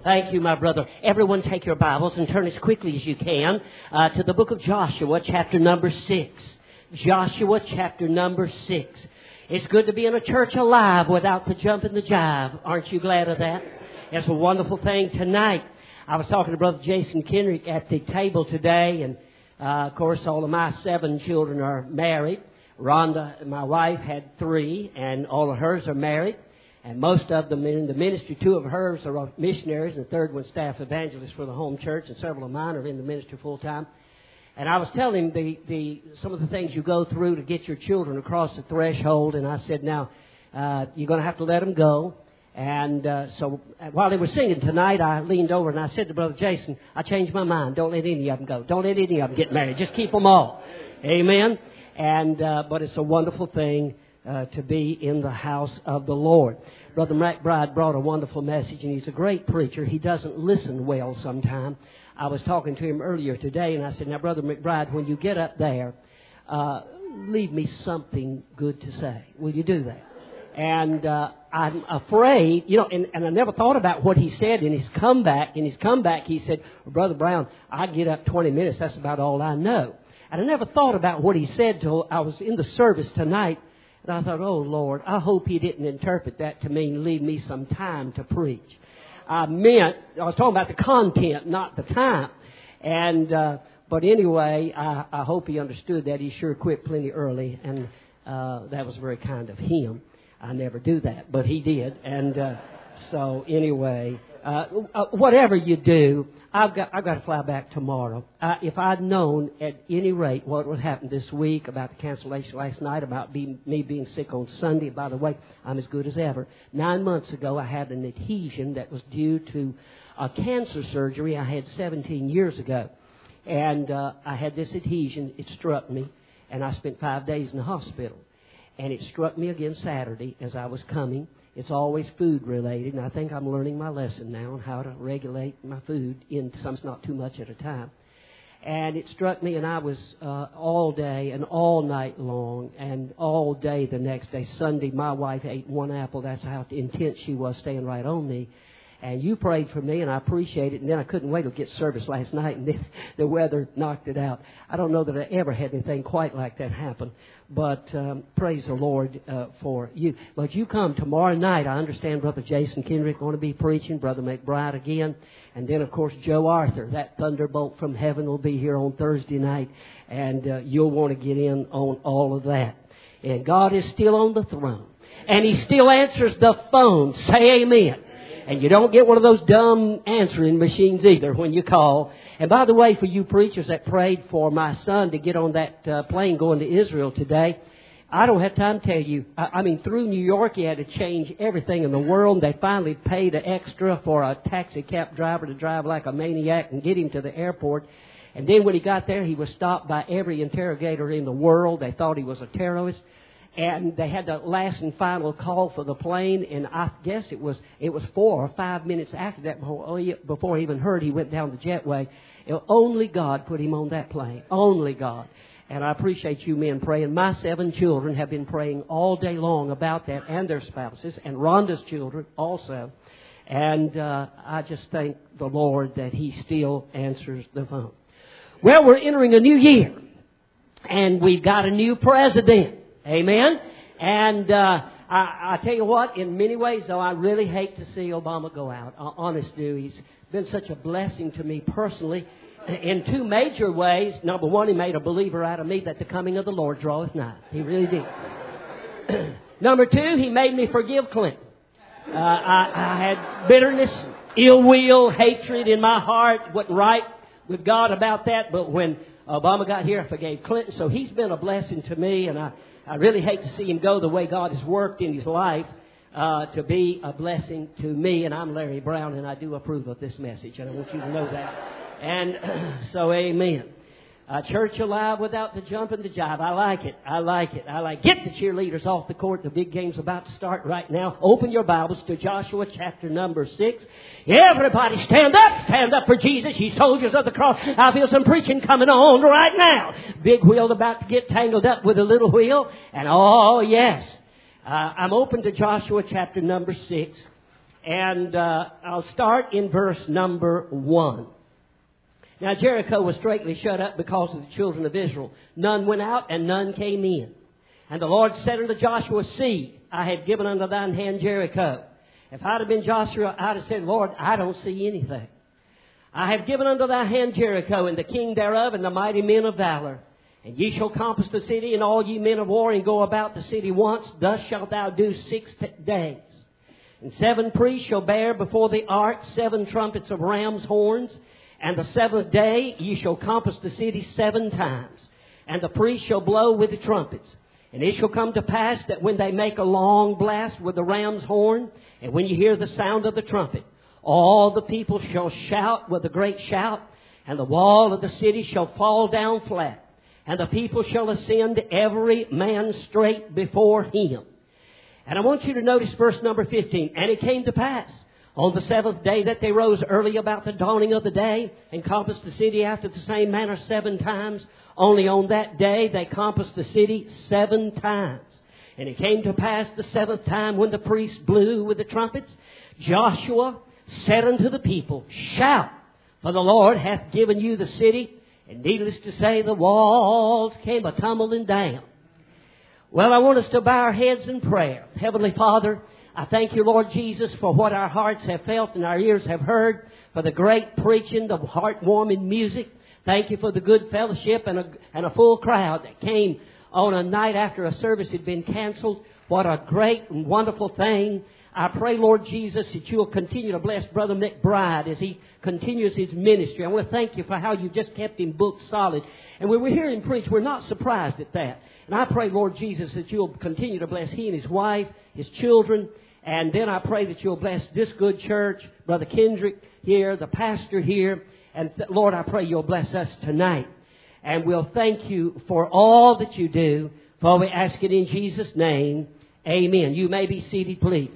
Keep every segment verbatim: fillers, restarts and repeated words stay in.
Thank you, my brother. Everyone take your Bibles and turn as quickly as you can uh, to the book of Joshua, chapter number six. Joshua, chapter number six. It's good to be in a church alive without the jump and the jive. Aren't you glad of that? It's a wonderful thing tonight. I was talking to Brother Jason Kendrick at the table today, and uh, of course all of my seven children are married. Rhonda, my wife, had three, and all of hers are married. And most of them in the ministry, two of hers are missionaries, and the third one staff evangelist for the home church, and several of mine are in the ministry full time. And I was telling him the, the some of the things you go through to get your children across the threshold, and I said, now, uh, you're going to have to let them go. And uh, so while they were singing tonight, I leaned over and I said to Brother Jason, I changed my mind. Don't let any of them go. Don't let any of them get married. Just keep them all. Amen. And uh, but it's a wonderful thing Uh, to be in the house of the Lord. Brother McBride brought a wonderful message, and he's a great preacher. He doesn't listen well sometimes. I was talking to him earlier today, and I said, now, Brother McBride, when you get up there, uh, leave me something good to say. Will you do that? And uh, I'm afraid, you know, and, and I never thought about what he said in his comeback. In his comeback, he said, well, Brother Brown, I get up twenty minutes. That's about all I know. And I never thought about what he said till I was in the service tonight. And I thought, oh, Lord, I hope he didn't interpret that to mean leave me some time to preach. I meant, I was talking about the content, not the time. And, uh, but anyway, I, I hope he understood that. He sure quit plenty early, and uh, that was very kind of him. I never do that, but he did. And uh, so anyway, uh, whatever you do, I've got I've got to fly back tomorrow. Uh, if I'd known at any rate what would happen this week about the cancellation last night, about being, me being sick on Sunday, by the way, I'm as good as ever. Nine months ago, I had an adhesion that was due to a cancer surgery I had seventeen years ago. And uh, I had this adhesion. It struck me, and I spent five days in the hospital. And it struck me again Saturday as I was coming. It's always food related, and I think I'm learning my lesson now on how to regulate my food in some, not too much at a time. And it struck me, and I was uh, all day and all night long and all day the next day. Sunday, my wife ate one apple. That's how intense she was, staying right on me. And you prayed for me, and I appreciate it. And then I couldn't wait to get service last night, and then the weather knocked it out. I don't know that I ever had anything quite like that happen. But um, praise the Lord uh, for you. But you come tomorrow night. I understand Brother Jason Kendrick going to be preaching, Brother McBride again. And then, of course, Joe Arthur, that thunderbolt from heaven, will be here on Thursday night. And uh, you'll want to get in on all of that. And God is still on the throne. And He still answers the phone. Say amen. And you don't get one of those dumb answering machines either when you call. And by the way, for you preachers that prayed for my son to get on that uh, plane going to Israel today, I don't have time to tell you. I, I mean, through New York, he had to change everything in the world. They finally paid an extra for a taxi cab driver to drive like a maniac and get him to the airport. And then when he got there, he was stopped by every interrogator in the world. They thought he was a terrorist. And they had the last and final call for the plane, and I guess it was it was four or five minutes after that before, before he even heard he went down the jetway. Only God put him on that plane. Only God. And I appreciate you men praying. My seven children have been praying all day long about that, and their spouses, and Rhonda's children also. And uh, I just thank the Lord that He still answers the phone. Well, we're entering a new year, and we've got a new president. Amen. And uh, I, I tell you what, in many ways, though, I really hate to see Obama go out. Uh, honest, dude, he's been such a blessing to me personally in two major ways. Number one, he made a believer out of me that the coming of the Lord draweth nigh. He really did. Number two, he made me forgive Clinton. Uh, I, I had bitterness, ill will, hatred in my heart. Wasn't right with God about that. But when Obama got here, I forgave Clinton. So he's been a blessing to me, and I I really hate to see him go the way God has worked in his life uh, to be a blessing to me. And I'm Larry Brown, and I do approve of this message. And I want you to know that. And so, amen. A church alive without the jump and the jive. I like it. I like it. I like it. Get the cheerleaders off the court. The big game's about to start right now. Open your Bibles to Joshua chapter number six. Everybody stand up. Stand up for Jesus, ye soldiers of the cross. I feel some preaching coming on right now. Big wheel about to get tangled up with a little wheel. And oh, yes. Uh, I'm open to Joshua chapter number six. And uh, I'll start in verse number one. Now Jericho was straitly shut up because of the children of Israel. None went out and none came in. And the Lord said unto Joshua, See, I have given unto thine hand Jericho. If I'd have been Joshua, I'd have said, Lord, I don't see anything. I have given unto thy hand Jericho, and the king thereof, and the mighty men of valor. And ye shall compass the city, and all ye men of war, and go about the city once. Thus shalt thou do six t- days. And seven priests shall bear before the ark seven trumpets of ram's horns. And the seventh day ye shall compass the city seven times. And the priests shall blow with the trumpets. And it shall come to pass that when they make a long blast with the ram's horn, and when you hear the sound of the trumpet, all the people shall shout with a great shout, and the wall of the city shall fall down flat, and the people shall ascend every man straight before him. And I want you to notice verse number fifteen. And it came to pass on the seventh day that they rose early about the dawning of the day, and compassed the city after the same manner seven times. Only on that day they compassed the city seven times. And it came to pass the seventh time when the priests blew with the trumpets, Joshua said unto the people, Shout, for the Lord hath given you the city. And needless to say, the walls came a-tumbling down. Well, I want us to bow our heads in prayer. Heavenly Father, I thank you, Lord Jesus, for what our hearts have felt and our ears have heard, for the great preaching, the heartwarming music. Thank you for the good fellowship and a, and a full crowd that came on a night after a service had been canceled. What a great and wonderful thing. I pray, Lord Jesus, that you will continue to bless Brother McBride as he continues his ministry. I want to thank you for how you just kept him booked solid. And when we hear him preach, we're not surprised at that. And I pray, Lord Jesus, that you'll continue to bless he and his wife, his children. And then I pray that you'll bless this good church, Brother Kendrick here, the pastor here. And th- Lord, I pray you'll bless us tonight. And we'll thank you for all that you do. For we ask it in Jesus' name. Amen. You may be seated, please.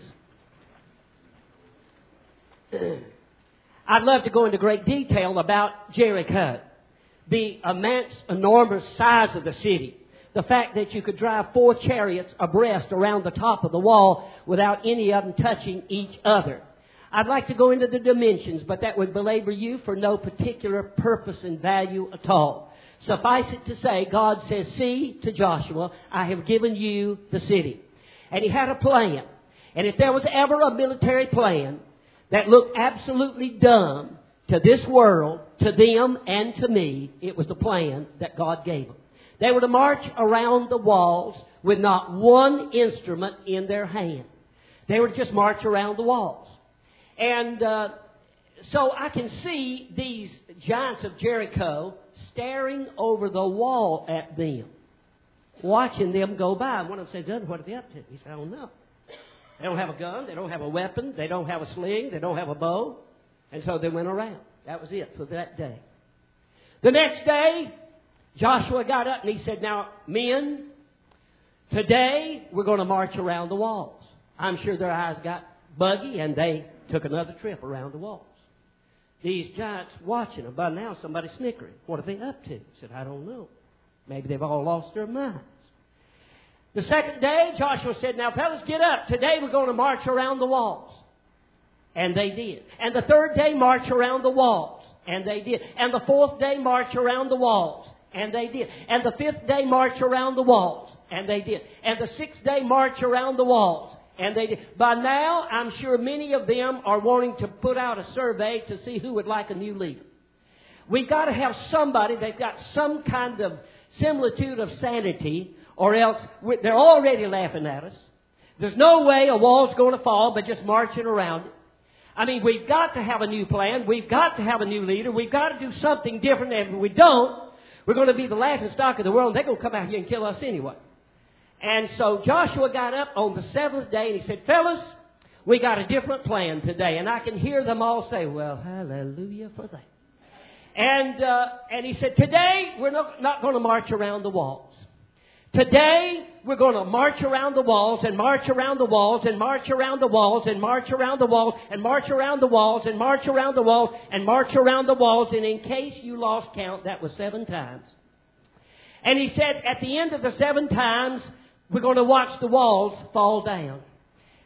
I'd love to go into great detail about Jericho. The immense, enormous size of the city. The fact that you could drive four chariots abreast around the top of the wall without any of them touching each other. I'd like to go into the dimensions, but that would belabor you for no particular purpose and value at all. Suffice it to say, God says, See to Joshua, I have given you the city. And he had a plan. And if there was ever a military plan that looked absolutely dumb to this world, to them and to me, it was the plan that God gave them. They were to march around the walls with not one instrument in their hand. They were to just march around the walls. And uh, so I can see these giants of Jericho staring over the wall at them, watching them go by. One of them says, what are they up to? He said, I don't know. They don't have a gun. They don't have a weapon. They don't have a sling. They don't have a bow. And so they went around. That was it for that day. The next day, Joshua got up and he said, Now, men, today we're going to march around the walls. I'm sure their eyes got buggy and they took another trip around the walls. These giants watching them. By now, somebody's snickering. What are they up to? He said, I don't know. Maybe they've all lost their minds. The second day, Joshua said, Now, fellas, get up. Today we're going to march around the walls. And they did. And the third day, march around the walls. And they did. And the fourth day, march around the walls. And they did. And the fifth day, march around the walls. And they did. And the sixth day, march around the walls. And they did. By now, I'm sure many of them are wanting to put out a survey to see who would like a new leader. We've got to have somebody that's got some kind of similitude of sanity, or else they're already laughing at us. There's no way a wall's going to fall by just marching around it. I mean, we've got to have a new plan. We've got to have a new leader. We've got to do something different. And if we don't, we're going to be the laughing stock of the world. And they're going to come out here and kill us anyway. And so Joshua got up on the seventh day and he said, Fellas, we got a different plan today. And I can hear them all say, well, hallelujah for that. And uh, and he said, today we're not, not going to march around the walls. Today we're going to march around the walls and march around the walls and march around the walls and march around the walls and march around the walls and march around the walls and march around the walls. And in case you lost count, that was seven times. And he said, at the end of the seven times, we're going to watch the walls fall down.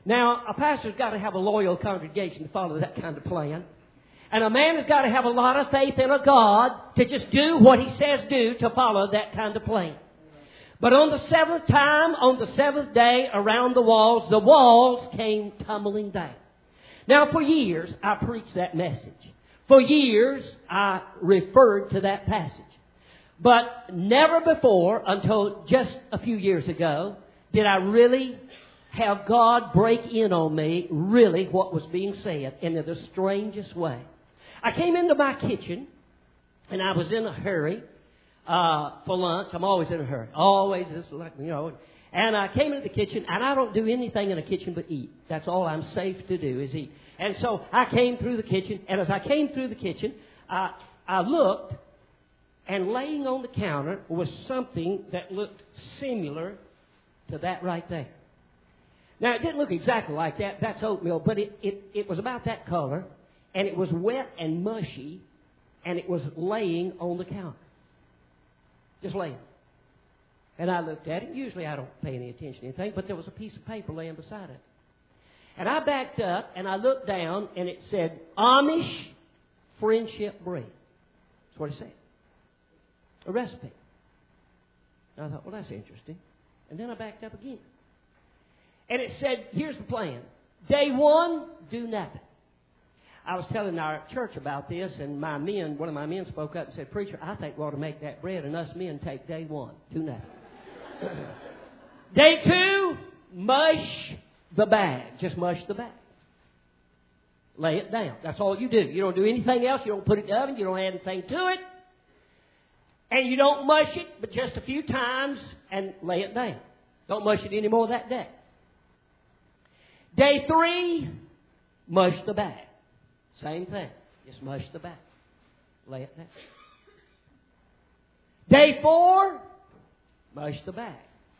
Now, a pastor's got to have a loyal congregation to follow that kind of plan. And a man has got to have a lot of faith in a God to just do what he says do to follow that kind of plan. But on the seventh time, on the seventh day, around the walls, the walls came tumbling down. Now, for years, I preached that message. For years, I referred to that passage. But never before, until just a few years ago, did I really have God break in on me, really, what was being said in the strangest way. I came into my kitchen, and I was in a hurry uh, for lunch. I'm always in a hurry. Always, just like, you know. And I came into the kitchen, and I don't do anything in a kitchen but eat. That's all I'm safe to do is eat. And so I came through the kitchen, and as I came through the kitchen, I, I looked, and laying on the counter was something that looked similar to that right there. Now, it didn't look exactly like that. That's oatmeal, but it, it, it was about that color, and it was wet and mushy, and it was laying on the counter. Just laying. And I looked at it. Usually I don't pay any attention to anything, but there was a piece of paper laying beside it. And I backed up, and I looked down, and it said, Amish Friendship Bread. That's what it said. A recipe. And I thought, well, that's interesting. And then I backed up again. And it said, here's the plan. Day one, do nothing. I was telling our church about this, and my men, one of my men spoke up and said, Preacher, I think we ought to make that bread, and us men take day one, do nothing. Day two, mush the bag. Just mush the bag. Lay it down. That's all you do. You don't do anything else. You don't put it in the oven. You don't add anything to it. And you don't mush it, but just a few times, and lay it down. Don't mush it anymore that day. Day three, mush the bag. Same thing. Just mush the bag. Lay it down. Day four, mush the bag.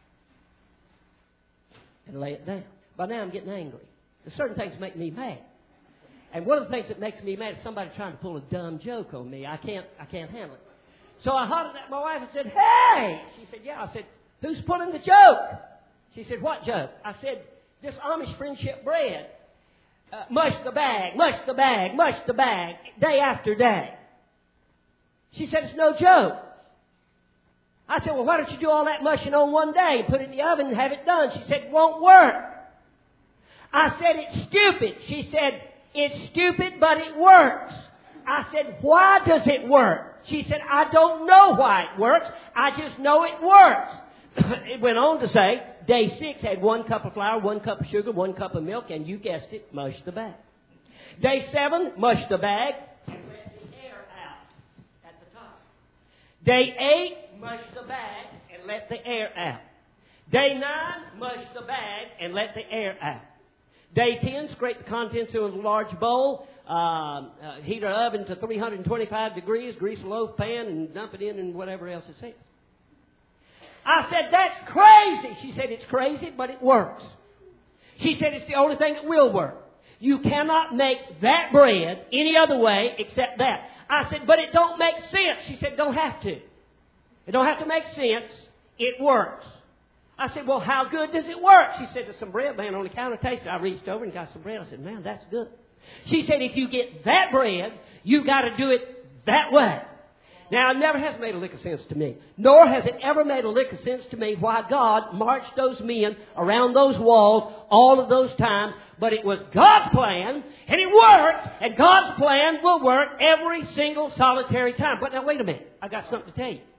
And lay it down. By now I'm getting angry. There's certain things make me mad. And one of the things that makes me mad is somebody trying to pull a dumb joke on me. I can't, I can't handle it. So I hollered at my wife and said, hey! She said, yeah. I said, who's pulling the joke? She said, what joke? I said, this Amish Friendship Bread. Uh, mush the bag, mush the bag, mush the bag, day after day. She said, it's no joke. I said, well, why don't you do all that mushing on one day, put it in the oven and have it done? She said, it won't work. I said, it's stupid. She said, it's stupid, but it works. I said, why does it work? She said, I don't know why it works. I just know it works. It went on to say, day six had one cup of flour, one cup of sugar, one cup of milk, and you guessed it, mush the bag. Day seven, mush the bag and let the air out at the top. Day eight, mush the bag and let the air out. Day nine, mush the bag and let the air out. Day ten, scrape the contents into a large bowl, uh, uh, heat our oven to three hundred twenty-five degrees, grease a loaf pan, and dump it in and whatever else it says. I said, that's crazy. She said, it's crazy, but it works. She said, it's the only thing that will work. You cannot make that bread any other way except that. I said, but it don't make sense. She said, don't have to. It don't have to make sense. It works. I said, well, how good does it work? She said, there's some bread laying on the counter. Tasted. I reached over and got some bread. I said, man, that's good. She said, if you get that bread, you got to do it that way. Now, it never has made a lick of sense to me, nor has it ever made a lick of sense to me why God marched those men around those walls all of those times, but it was God's plan, and it worked, and God's plan will work every single solitary time. But now, wait a minute. I got something to tell you.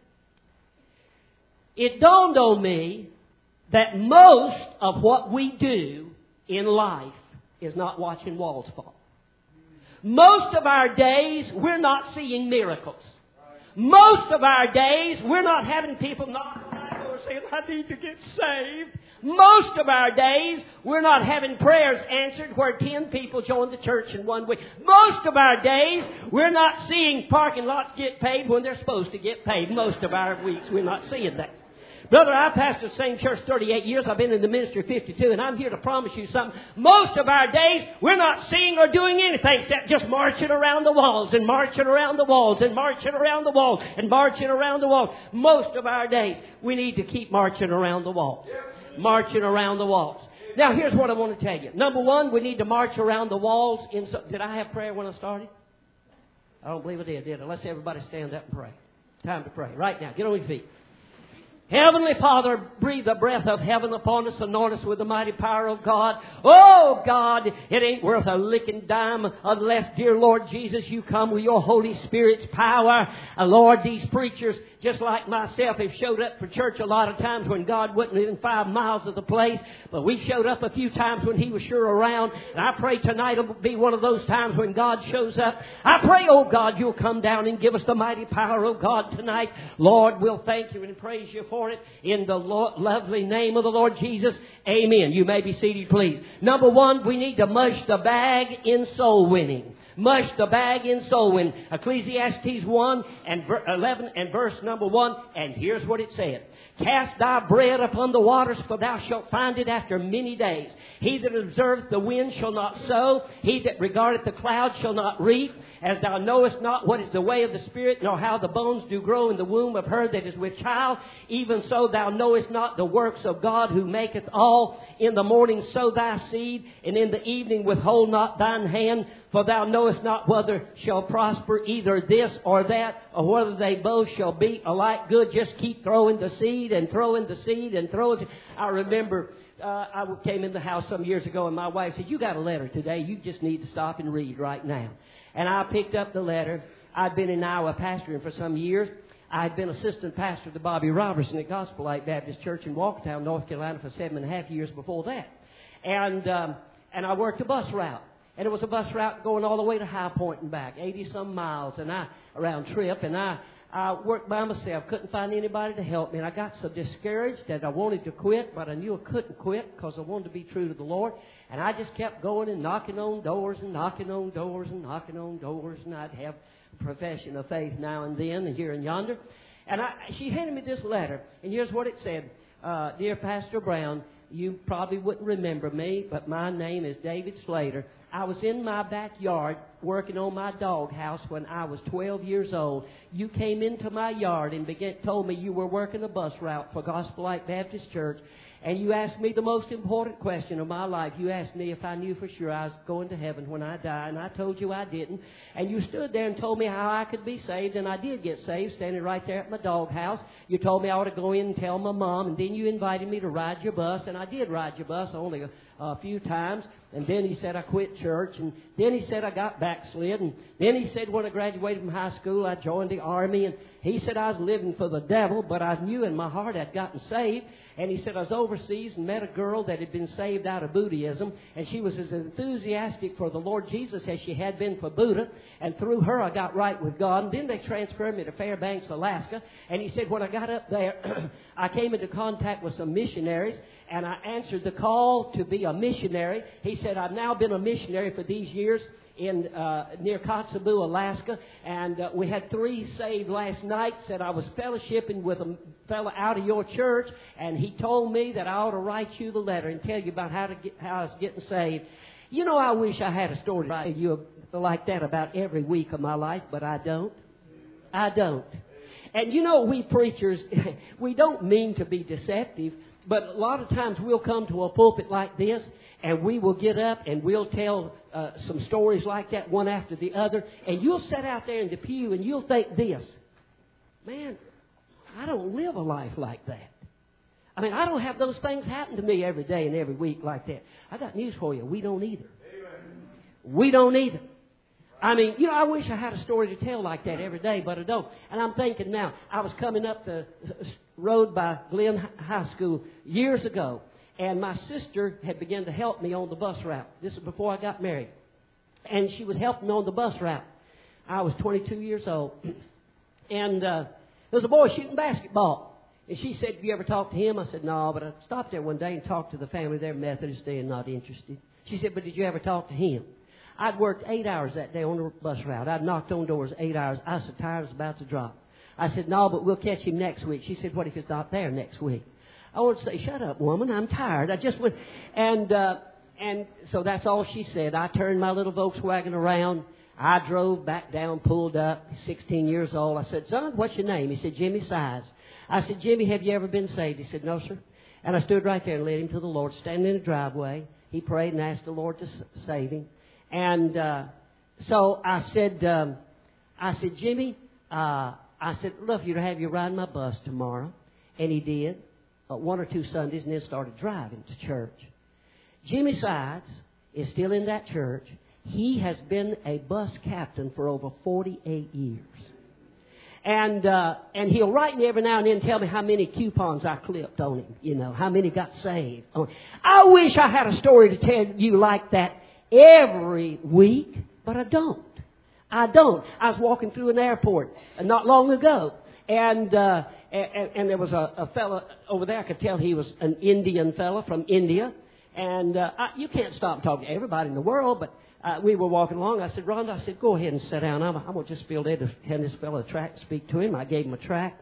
It dawned on me that most of what we do in life is not watching walls fall. Most of our days, we're not seeing miracles. Most of our days, we're not having people knock on our door saying, I need to get saved. Most of our days, we're not having prayers answered where ten people join the church in one week. Most of our days, we're not seeing parking lots get paid when they're supposed to get paid. Most of our weeks, we're not seeing that. Brother, I pastored the same church thirty-eight years. I've been in the ministry fifty-two, and I'm here to promise you something. Most of our days, we're not seeing or doing anything except just marching around the walls and marching around the walls and marching around the walls and marching around the walls. Most of our days, we need to keep marching around the walls. Marching around the walls. Now, here's what I want to tell you. Number one, we need to march around the walls. In so, did I have prayer when I started? I don't believe I did, did I? Let's everybody stand up and pray. Time to pray. Right now. Get on your feet. Heavenly Father, breathe the breath of heaven upon us, anoint us with the mighty power of God. Oh, God, it ain't worth a licking dime unless, dear Lord Jesus, you come with your Holy Spirit's power. And Lord, these preachers, just like myself, have showed up for church a lot of times when God wasn't within five miles of the place. But we showed up a few times when He was sure around. And I pray tonight will be one of those times when God shows up. I pray, oh God, you'll come down and give us the mighty power of God tonight. Lord, we'll thank you and praise you for it in the Lord, lovely name of the Lord Jesus. Amen. You may be seated, please. Number one, we need to mush the bag in soul winning. Mush the bag in soul winning. Ecclesiastes one and eleven and verse number one. And here's what it said. Cast thy bread upon the waters, for thou shalt find it after many days. He that observeth the wind shall not sow. He that regardeth the clouds shall not reap. As thou knowest not what is the way of the Spirit, nor how the bones do grow in the womb of her that is with child, even so thou knowest not the works of God who maketh all. In the morning sow thy seed, and in the evening withhold not thine hand. For thou knowest not whether shall prosper either this or that, or whether they both shall be alike good. Just keep throwing the seed and throwing the seed and throwing. I remember uh, I came in the house some years ago, and my wife said, "You got a letter today. You just need to stop and read right now." And I picked up the letter. I'd been in Iowa pastoring for some years. I had been assistant pastor to Bobby Robertson at Gospel Light Baptist Church in Walkertown, North Carolina, for seven and a half years before that. And um, and I worked a bus route. And it was a bus route going all the way to High Point and back, eighty-some miles and I around trip. And I, I worked by myself, couldn't find anybody to help me. And I got so discouraged that I wanted to quit, but I knew I couldn't quit because I wanted to be true to the Lord. And I just kept going and knocking on doors and knocking on doors and knocking on doors. And I'd have a profession of faith now and then and here and yonder. And I, she handed me this letter, and here's what it said. Uh, Dear Pastor Brown, you probably wouldn't remember me, but my name is David Slater. I was in my backyard working on my doghouse when I was twelve years old. You came into my yard and began, told me you were working a bus route for Gospel Light Baptist Church. And you asked me the most important question of my life. You asked me if I knew for sure I was going to heaven when I die, and I told you I didn't. And you stood there and told me how I could be saved, and I did get saved, standing right there at my doghouse. You told me I ought to go in and tell my mom, and then you invited me to ride your bus, and I did ride your bus only a, a few times. And then he said I quit church, and then he said I got backslid, and then he said when I graduated from high school I joined the army, and he said I was living for the devil, but I knew in my heart I'd gotten saved. And he said I was overseas and met a girl that had been saved out of Buddhism, and she was as enthusiastic for the Lord Jesus as she had been for Buddha, and through her I got right with God. And then they transferred me to Fairbanks, Alaska, and he said when I got up there I came into contact with some missionaries, and I answered the call to be a missionary. He said I've now been a missionary for these years in uh, near Kotzebue, Alaska, and uh, we had three saved last night. Said I was fellowshipping with a fellow out of your church, and he told me that I ought to write you the letter and tell you about how to get how I was getting saved. You know, I wish I had a story to write you like that about every week of my life, but I don't. I don't. And you know, we preachers, we don't mean to be deceptive, but a lot of times we'll come to a pulpit like this, and we will get up and we'll tell uh, some stories like that one after the other. And you'll sit out there in the pew and you'll think this, man, I don't live a life like that. I mean, I don't have those things happen to me every day and every week like that. I got news for you. We don't either. Amen. We don't either. I mean, you know, I wish I had a story to tell like that every day, but I don't. And I'm thinking now, I was coming up the road by Glenn High School years ago, and my sister had begun to help me on the bus route. This is before I got married. And she was helping me on the bus route. I was twenty-two years old. And uh, there was a boy shooting basketball. And she said, "Have you ever talked to him?" I said, "No, but I stopped there one day and talked to the family. They're Methodist. They're not interested." She said, "But did you ever talk to him?" I'd worked eight hours that day on the bus route. I'd knocked on doors eight hours. I was so tired I was about to drop. I said, "No, but we'll catch him next week." She said, "What if he's not there next week?" I want to say, "Shut up, woman. I'm tired." I just went. And, uh, and so that's all she said. I turned my little Volkswagen around. I drove back down, pulled up, sixteen years old. I said, "Son, what's your name?" He said, "Jimmy Size." I said, "Jimmy, have you ever been saved?" He said, "No, sir." And I stood right there and led him to the Lord, standing in the driveway. He prayed and asked the Lord to save him. And uh, so I said, um, I said, Jimmy, uh, I said, love you to have you ride my bus tomorrow. And he did, uh, one or two Sundays, and then started driving to church. Jimmy Sides is still in that church. He has been a bus captain for over forty-eight years. And uh, and he'll write me every now and then and tell me how many coupons I clipped on him, you know, how many got saved. I wish I had a story to tell you like that every week, but I don't. I don't. I was walking through an airport not long ago, and uh, and, and there was a, a fellow over there. I could tell he was an Indian fellow from India. And uh, I, you can't stop talking to everybody in the world, but uh, we were walking along. I said, Rhonda, I said, go ahead and sit down. I'm, I'm going to just feel there to hand this fellow a tract, speak to him. I gave him a tract.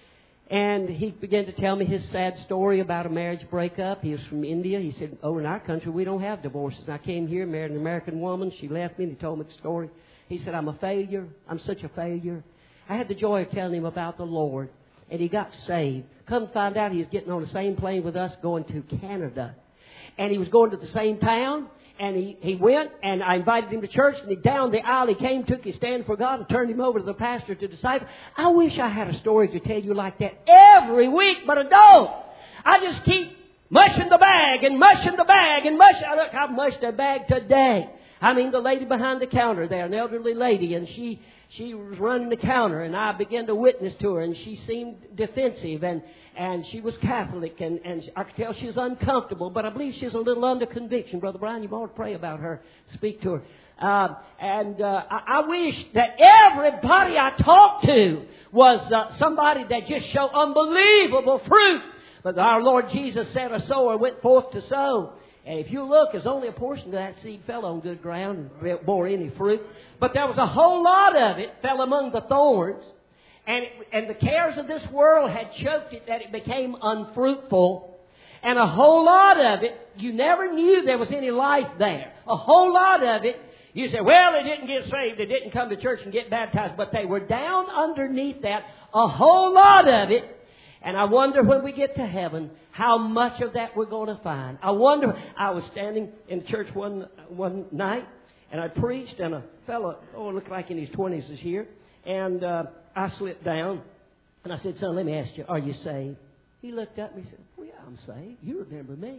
And he began to tell me his sad story about a marriage breakup. He was from India. He said, over in our country, we don't have divorces. I came here, married an American woman. She left me, and he told me the story. He said, I'm a failure. I'm such a failure. I had the joy of telling him about the Lord, and he got saved. Come to find out, he was getting on the same plane with us going to Canada. And he was going to the same town, and he, he went, and I invited him to church, and he down the aisle, he came, took his stand for God, and turned him over to the pastor to disciple. I wish I had a story to tell you like that every week, but I don't. I just keep mushing the bag, and mushing the bag, and mushing. Look, I've mushed the bag today. I mean, the lady behind the counter there, an elderly lady, and she she was running the counter, and I began to witness to her, and she seemed defensive, and and she was Catholic, and, and I could tell she was uncomfortable, but I believe she's a little under conviction. Brother Brian, you ought to pray about her, speak to her. Uh, and uh, I, I wish that everybody I talked to was uh, somebody that just showed unbelievable fruit. But our Lord Jesus said a sower went forth to sow. And if you look, there's only a portion of that seed fell on good ground and bore any fruit. But there was a whole lot of it fell among the thorns. And, it, and the cares of this world had choked it that it became unfruitful. And a whole lot of it, you never knew there was any life there. A whole lot of it, you say, well, they didn't get saved. They didn't come to church and get baptized. But they were down underneath that, a whole lot of it. And I wonder when we get to heaven, how much of that we're going to find. I wonder, I was standing in church one one night, and I preached, and a fellow, oh, looked like in his twenties is here. And uh, I slipped down, and I said, son, let me ask you, are you saved? He looked up and he said, well, yeah, I'm saved. You remember me.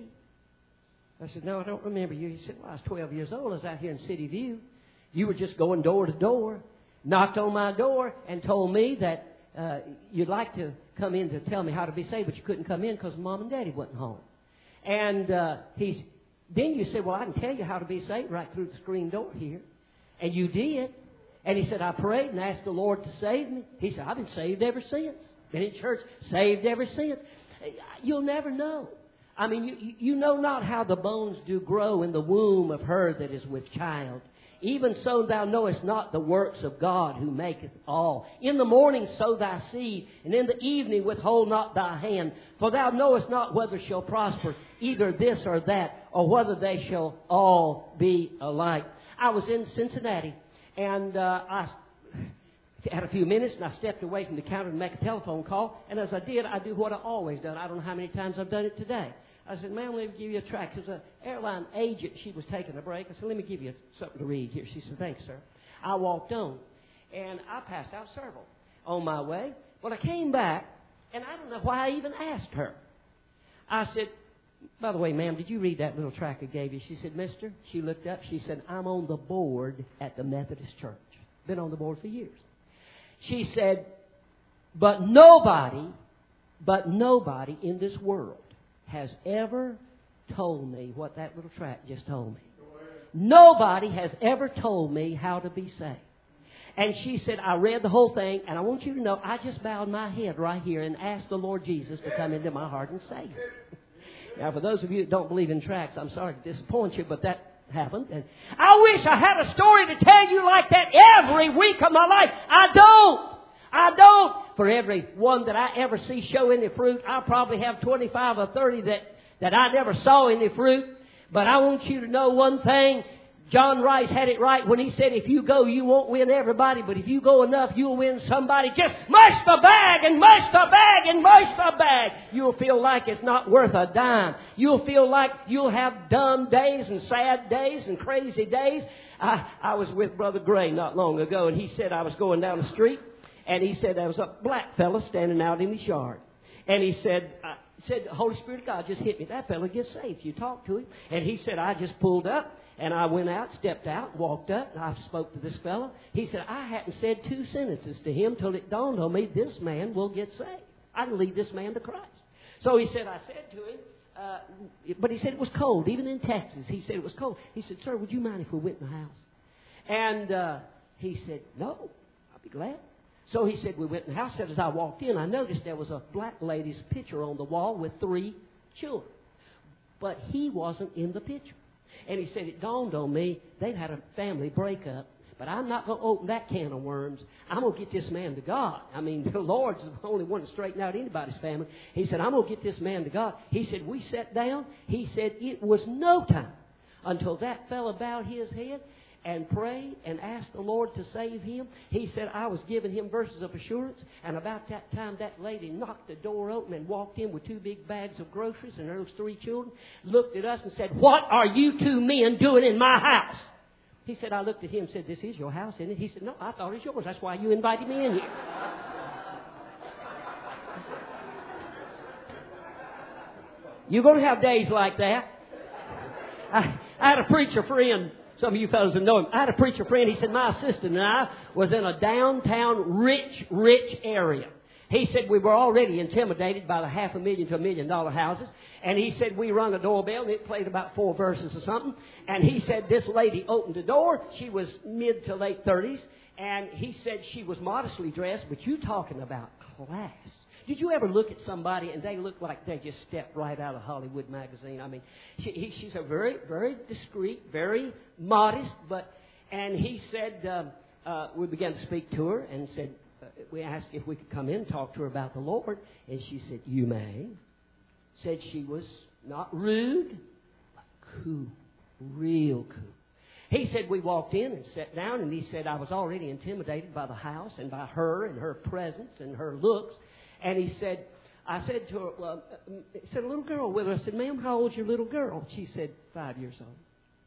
I said, no, I don't remember you. He said, well, I was twelve years old. I was out here in City View. You were just going door to door, knocked on my door, and told me that uh, you'd like to come in to tell me how to be saved, but you couldn't come in because Mom and Daddy wasn't home. And uh, he's, then you said, well, I can tell you how to be saved right through the screen door here. And you did. And he said, I prayed and asked the Lord to save me. He said, I've been saved ever since. Been in church, saved ever since. You'll never know. I mean, you, you know not how the bones do grow in the womb of her that is with child. Even so thou knowest not the works of God who maketh all. In the morning sow thy seed, and in the evening withhold not thy hand. For thou knowest not whether shall prosper either this or that, or whether they shall all be alike. I was in Cincinnati, and uh, I had a few minutes, and I stepped away from the counter to make a telephone call. And as I did, I do what I always done. I don't know how many times I've done it today. I said, ma'am, let me give you a tract. There's an airline agent. She was taking a break. I said, let me give you something to read here. She said, thanks, sir. I walked on, and I passed out several on my way. Well, I came back, and I don't know why I even asked her. I said, by the way, ma'am, did you read that little tract I gave you? She said, mister. She looked up. She said, I'm on the board at the Methodist Church. Been on the board for years. She said, but nobody, but nobody in this world has ever told me what that little tract just told me. Nobody has ever told me how to be saved. And she said, I read the whole thing, and I want you to know, I just bowed my head right here and asked the Lord Jesus to come into my heart and save me. Now, for those of you that don't believe in tracts, I'm sorry to disappoint you, but that happened. And I wish I had a story to tell you like that every week of my life. I don't. I don't. For every one that I ever see show any fruit, I probably have twenty-five or thirty that, that I never saw any fruit. But I want you to know one thing. John Rice had it right when he said, if you go, you won't win everybody, but if you go enough, you'll win somebody. Just mush the bag and mush the bag and mush the bag. You'll feel like it's not worth a dime. You'll feel like you'll have dumb days and sad days and crazy days. I, I was with Brother Gray not long ago, and he said I was going down the street, and he said there was a black fella standing out in his yard. And he said, uh, said, the Holy Spirit of God just hit me. That fella gets saved. You talk to him. And he said, I just pulled up. And I went out, stepped out, walked up, and I spoke to this fellow. He said, I hadn't said two sentences to him till it dawned on me, this man will get saved. I can lead this man to Christ. So he said, I said to him, uh, but he said it was cold, even in Texas. He said it was cold. He said, sir, would you mind if we went in the house? And uh, he said, no, I'll be glad. So he said, we went in the house. Said, as I walked in, I noticed there was a black lady's picture on the wall with three children. But he wasn't in the picture. And he said, it dawned on me, they'd had a family breakup, but I'm not going to open that can of worms. I'm going to get this man to God. I mean, the Lord's the only one to straighten out anybody's family. He said, I'm going to get this man to God. He said, we sat down. He said, it was no time until that fellow bowed his head and prayed and asked the Lord to save him. He said, I was giving him verses of assurance, and about that time that lady knocked the door open and walked in with two big bags of groceries and those three children, looked at us and said, what are you two men doing in my house? He said, I looked at him and said, this is your house, isn't it? He said, no, I thought it was yours. That's why you invited me in here. You're going to have days like that. I, I had a preacher friend. Some of you fellows that know him. I had a preacher friend. He said, my assistant and I was in a downtown rich, rich area. He said we were already intimidated by the half a million to a million dollar houses. And he said we rung a doorbell and it played about four verses or something. And he said this lady opened the door. She was mid to late thirties. And he said she was modestly dressed. But you talking about class. Did you ever look at somebody and they look like they just stepped right out of Hollywood magazine? I mean, she, he, she's a very, very discreet, very modest. But and he said um, uh, we began to speak to her and said uh, we asked if we could come in and talk to her about the Lord, and she said, "You may." Said she was not rude, but cool, real cool. He said we walked in and sat down, and he said I was already intimidated by the house and by her and her presence and her looks. And he said, I said to her, well, he said, a little girl with her. I said, ma'am, how old's your little girl? She said, five years old.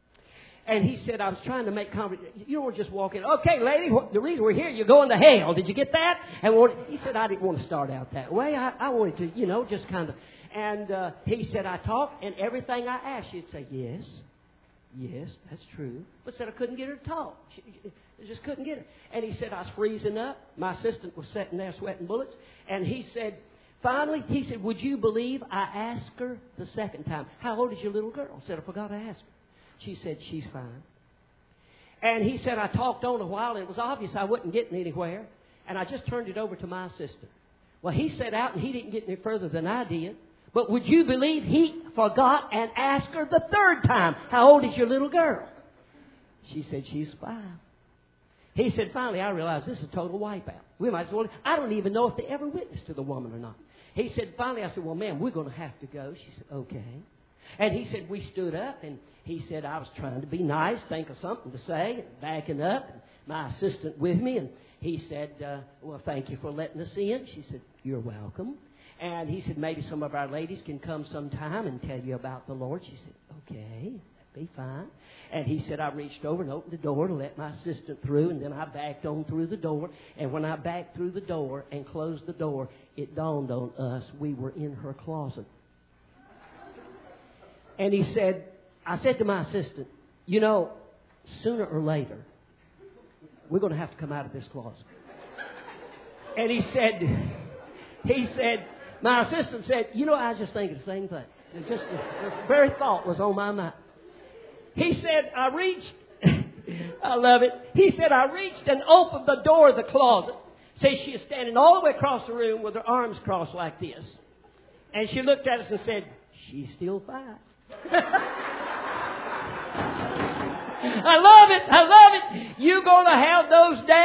And he said, I was trying to make conversation. You don't just walk in. Okay, lady, the reason we're here, you're going to hell. Did you get that? And he said, I didn't want to start out that way. I, I wanted to, you know, just kind of. And uh, he said, I talked, and everything I asked, she'd say, yes, yes, that's true. But said I couldn't get her to talk. She, I just couldn't get her. And he said, I was freezing up. My assistant was sitting there sweating bullets. And he said, finally, he said, would you believe I asked her the second time, how old is your little girl? I said, I forgot to ask her. She said, she's fine. And he said, I talked on a while, and it was obvious I wasn't getting anywhere. And I just turned it over to my assistant. Well, he sat out, and he didn't get any further than I did. But would you believe he forgot and asked her the third time, how old is your little girl? She said, she's five. He said, finally, I realized this is a total wipeout. We might as well, I don't even know if they ever witnessed to the woman or not. He said, finally, I said, well, ma'am, we're going to have to go. She said, okay. And he said, we stood up, and he said, I was trying to be nice, think of something to say, backing up, and my assistant with me, and he said, uh, well, thank you for letting us in. She said, you're welcome. And he said, maybe some of our ladies can come sometime and tell you about the Lord. She said, okay, that'd be fine. And he said, I reached over and opened the door to let my assistant through, and then I backed on through the door. And when I backed through the door and closed the door, it dawned on us we were in her closet. And he said, I said to my assistant, you know, sooner or later, we're going to have to come out of this closet. And he said, he said, my assistant said, you know, I was just thinking the same thing. It's just the, the very thought was on my mind. He said, I reached, I love it. He said, I reached and opened the door of the closet. Say she is standing all the way across the room with her arms crossed like this. And she looked at us and said, she's still five. I love it. I love it. You're going to have those days.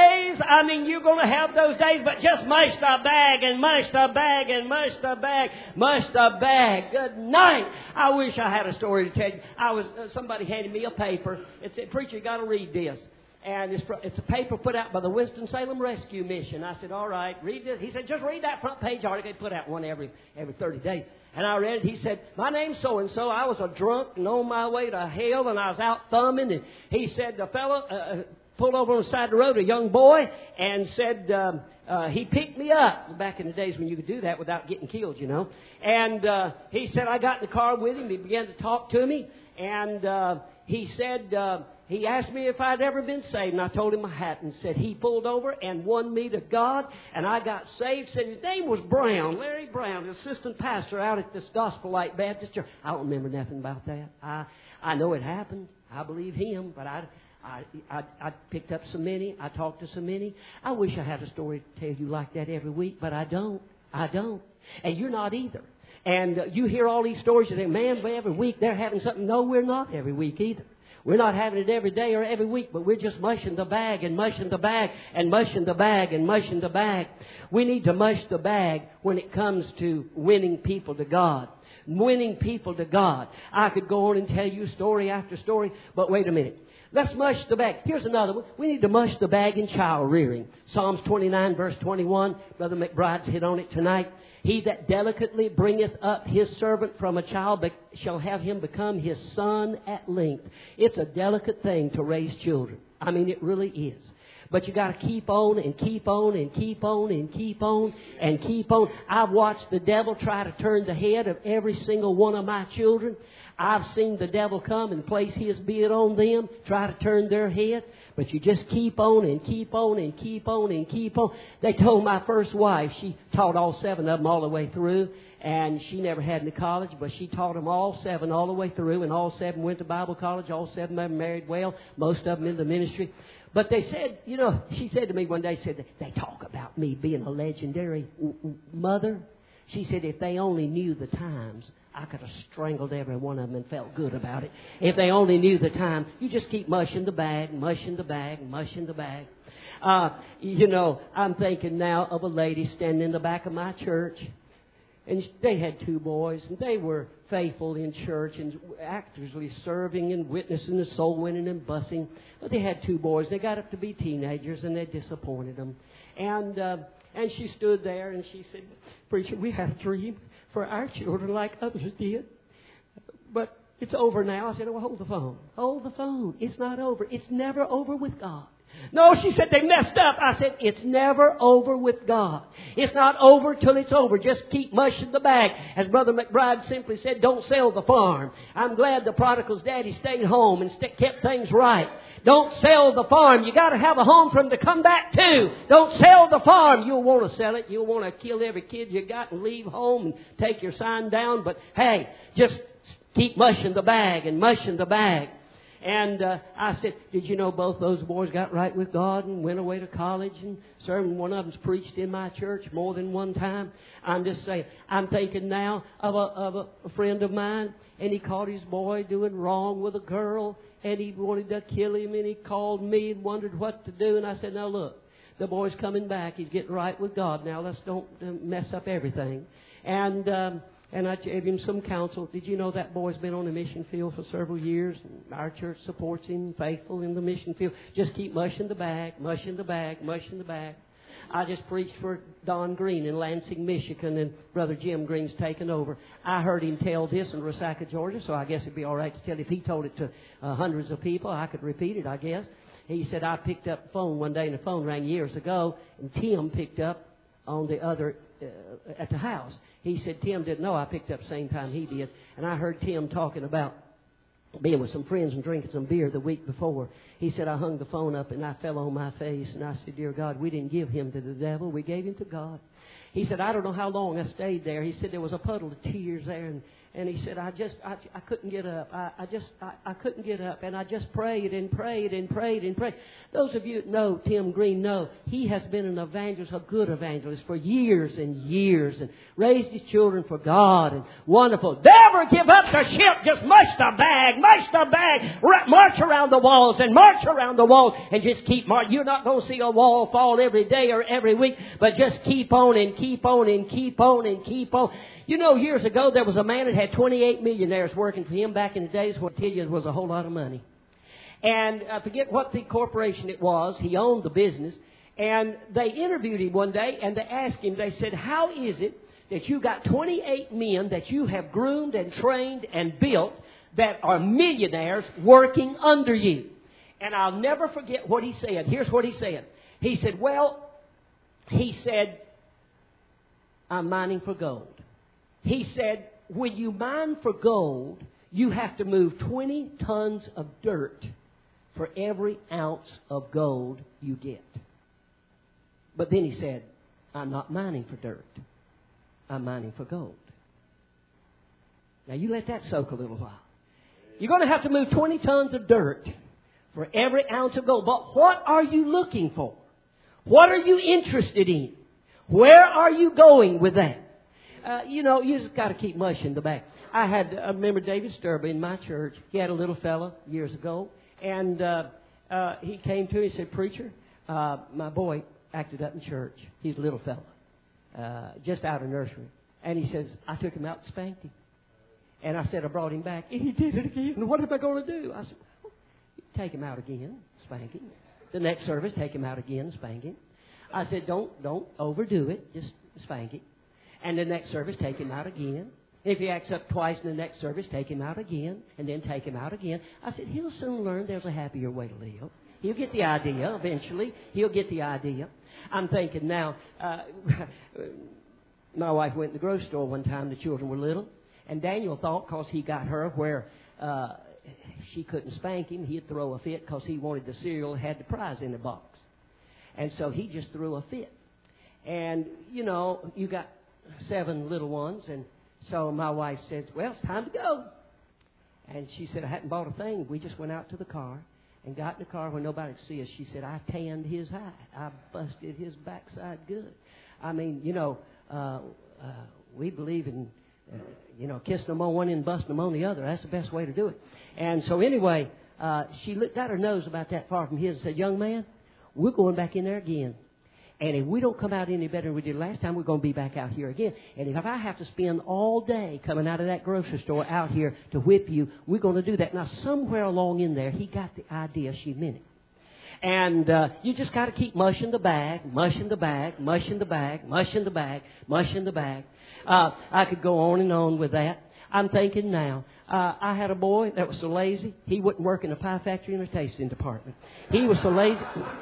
I mean, you're going to have those days, but just mush the bag and mush the bag and mush the bag, mush the bag. Good night. I wish I had a story to tell you. I was uh, somebody handed me a paper. It said, "Preacher, you got to read this." And it's, it's a paper put out by the Winston-Salem Rescue Mission. I said, "All right, read this." He said, "Just read that front page article." They put out one every every thirty days. And I read it. He said, "My name's so-and-so. I was a drunk and on my way to hell, and I was out thumbing." And he said, the fellow uh, pulled over on the side of the road, a young boy, and said um, uh, he picked me up. Back in the days when you could do that without getting killed, you know. And uh, he said, I got in the car with him. He began to talk to me. And uh, he said... Uh, He asked me if I'd ever been saved, and I told him I hadn't. Said he pulled over and won me to God, and I got saved. Said his name was Brown, Larry Brown, assistant pastor out at this Gospel Light Baptist Church. I don't remember nothing about that. I I know it happened. I believe him, but I I I, I picked up so many. I talked to so many. I wish I had a story to tell you like that every week, but I don't. I don't, and you're not either. And uh, you hear all these stories. You think, man, every week they're having something. No, we're not every week either. We're not having it every day or every week, but we're just mushing the bag and mushing the bag and mushing the bag and mushing the bag. We need to mush the bag when it comes to winning people to God. Winning people to God. I could go on and tell you story after story, but wait a minute. Let's mush the bag. Here's another one. We need to mush the bag in child rearing. Psalms twenty-nine, verse twenty-one. Brother McBride's hit on it tonight. He that delicately bringeth up his servant from a child shall have him become his son at length. It's a delicate thing to raise children. I mean, it really is. But you got to keep on and keep on and keep on and keep on and keep on. I've watched the devil try to turn the head of every single one of my children. I've seen the devil come and place his bid on them, try to turn their head. But you just keep on and keep on and keep on and keep on. They told my first wife, she taught all seven of them all the way through. And she never had any college, but she taught them all seven all the way through. And all seven went to Bible college. All seven of them married well. Most of them in the ministry. But they said, you know, she said to me one day, said, they talk about me being a legendary mother. She said, if they only knew the times, I could have strangled every one of them and felt good about it. If they only knew the time. You just keep mushing the bag, mushing the bag, mushing the bag. Uh, you know, I'm thinking now of a lady standing in the back of my church. And they had two boys, and they were faithful in church and actively serving and witnessing and soul winning and busing. But they had two boys. They got up to be teenagers, and they disappointed them. And uh, and she stood there, and she said, "Preacher, we had a dream for our children like others did. But it's over now." I said, "Well, hold the phone. Hold the phone. It's not over. It's never over with God." No, she said, they messed up. I said, it's never over with God. It's not over till it's over. Just keep mushing the bag. As Brother McBride simply said, don't sell the farm. I'm glad the prodigal's daddy stayed home and st- kept things right. Don't sell the farm. You got to have a home for him to come back to. Don't sell the farm. You'll want to sell it. You'll want to kill every kid you got and leave home and take your sign down. But hey, just keep mushing the bag and mushing the bag. And uh, I said, did you know both those boys got right with God and went away to college and served? One of them's preached in my church more than one time. I'm just saying, I'm thinking now of a, of a, a friend of mine, and he caught his boy doing wrong with a girl, and he wanted to kill him, and he called me and wondered what to do. And I said, now look, the boy's coming back. He's getting right with God. Now let's don't mess up everything. And... Um, And I gave him some counsel. Did you know that boy's been on the mission field for several years? Our church supports him, faithful in the mission field. Just keep mushing the bag, mushing the bag, mushing the bag. I just preached for Don Green in Lansing, Michigan, and Brother Jim Green's taken over. I heard him tell this in Resaca, Georgia, so I guess it'd be all right to tell. If he told it to uh, hundreds of people, I could repeat it, I guess. He said, I picked up the phone one day, and the phone rang years ago, and Tim picked up on the other uh, at the house. He said Tim didn't know I picked up the same time he did. And I heard Tim talking about being with some friends and drinking some beer the week before. He said, I hung the phone up and I fell on my face. And I said, dear God, we didn't give him to the devil. We gave him to God. He said, I don't know how long I stayed there. He said there was a puddle of tears there, and And he said, I just, I, I couldn't get up. I, I just, I, I couldn't get up. And I just prayed and prayed and prayed and prayed. Those of you that know Tim Green know he has been an evangelist, a good evangelist for years and years, and raised his children for God, and wonderful. Never give up the ship. Just mush the bag, mush the bag. March around the walls and march around the walls and just keep marching. You're not going to see a wall fall every day or every week, but just keep on and keep on and keep on and keep on. You know, years ago there was a man that had twenty-eight millionaires working for him back in the days when millions was a whole lot of money. And I forget what the corporation it was. He owned the business. And they interviewed him one day, and they asked him, they said, how is it that you got twenty-eight men that you have groomed and trained and built that are millionaires working under you? And I'll never forget what he said. Here's what he said. He said, well, he said, I'm mining for gold. He said, when you mine for gold, you have to move twenty tons of dirt for every ounce of gold you get. But then he said, I'm not mining for dirt. I'm mining for gold. Now you let that soak a little while. You're going to have to move twenty tons of dirt for every ounce of gold. But what are you looking for? What are you interested in? Where are you going with that? Uh, you know, you just got to keep mushing the back. I had, I remember David Sturba in my church. He had a little fella years ago. And uh, uh, he came to me and said, Preacher, uh, my boy acted up in church. He's a little fella, uh, just out of nursery. And he says, I took him out and spanked him. And I said, I brought him back. And he did it again. And what am I going to do? I said, well, take him out again, spank him. The next service, take him out again, spank him. I said, don't, don't overdo it. Just spank him. And the next service, take him out again. If he acts up twice in the next service, take him out again, and then take him out again. I said, he'll soon learn there's a happier way to live. He'll get the idea eventually. He'll get the idea. I'm thinking now, uh, my wife went to the grocery store one time. The children were little. And Daniel thought because he got her where uh, she couldn't spank him, he'd throw a fit because he wanted the cereal that had the prize in the box. And so he just threw a fit. And, you know, you got seven little ones, and so my wife said, well, it's time to go. And she said, I hadn't bought a thing. We just went out to the car and got in the car when nobody could see us. She said, I tanned his hide. I busted his backside good. I mean, you know, uh, uh, we believe in, uh, you know, kissing them on one end and busting them on the other. That's the best way to do it. And so anyway, uh, she looked, got her nose about that far from his and said, young man, we're going back in there again. And if we don't come out any better than we did last time, we're going to be back out here again. And if I have to spend all day coming out of that grocery store out here to whip you, we're going to do that. Now, somewhere along in there, he got the idea she meant it. And uh, you just got to keep mushing the bag, mushing the bag, mushing the bag, mushing the bag, mushing the bag. Uh, I could go on and on with that. I'm thinking now, uh, I had a boy that was so lazy, he wouldn't work in a pie factory in a tasting department. He was so lazy.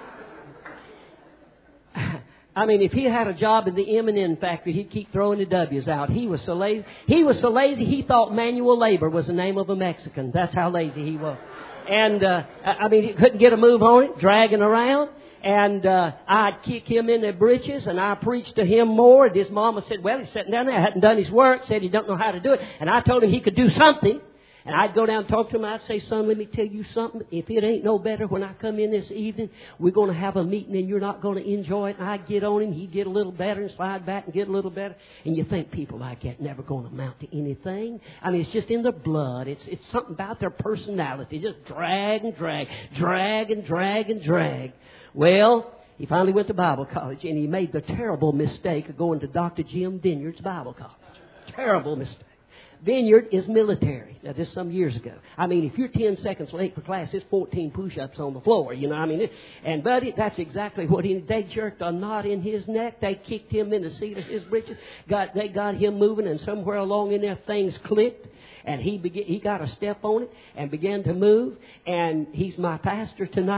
I mean, if he had a job in the M and N factory, he'd keep throwing the W's out. He was so lazy. He was so lazy, he thought manual labor was the name of a Mexican. That's how lazy he was. And, uh, I mean, he couldn't get a move on it, dragging around. And uh, I'd kick him in the britches, and I preached to him more. And his mama said, well, he's sitting down there, hadn't done his work, said he don't know how to do it. And I told him he could do something. And I'd go down and talk to him. I'd say, son, let me tell you something. If it ain't no better when I come in this evening, we're going to have a meeting and you're not going to enjoy it. And I'd get on him. He'd get a little better and slide back and get a little better. And you think people like that never going to amount to anything. I mean, it's just in their blood. It's it's something about their personality. Just drag and drag, drag and drag and drag. Well, he finally went to Bible college and he made the terrible mistake of going to Doctor Jim Vineyard's Bible college. Terrible mistake. Vineyard is military. Now, this is some years ago. I mean, if you're ten seconds late for class, it's fourteen push-ups on the floor. You know, I mean, it, and buddy, that's exactly what he. They jerked a knot in his neck. They kicked him in the seat of his britches. Got they got him moving, and somewhere along in there, things clicked, and he began. He got a step on it and began to move. And he's my pastor tonight.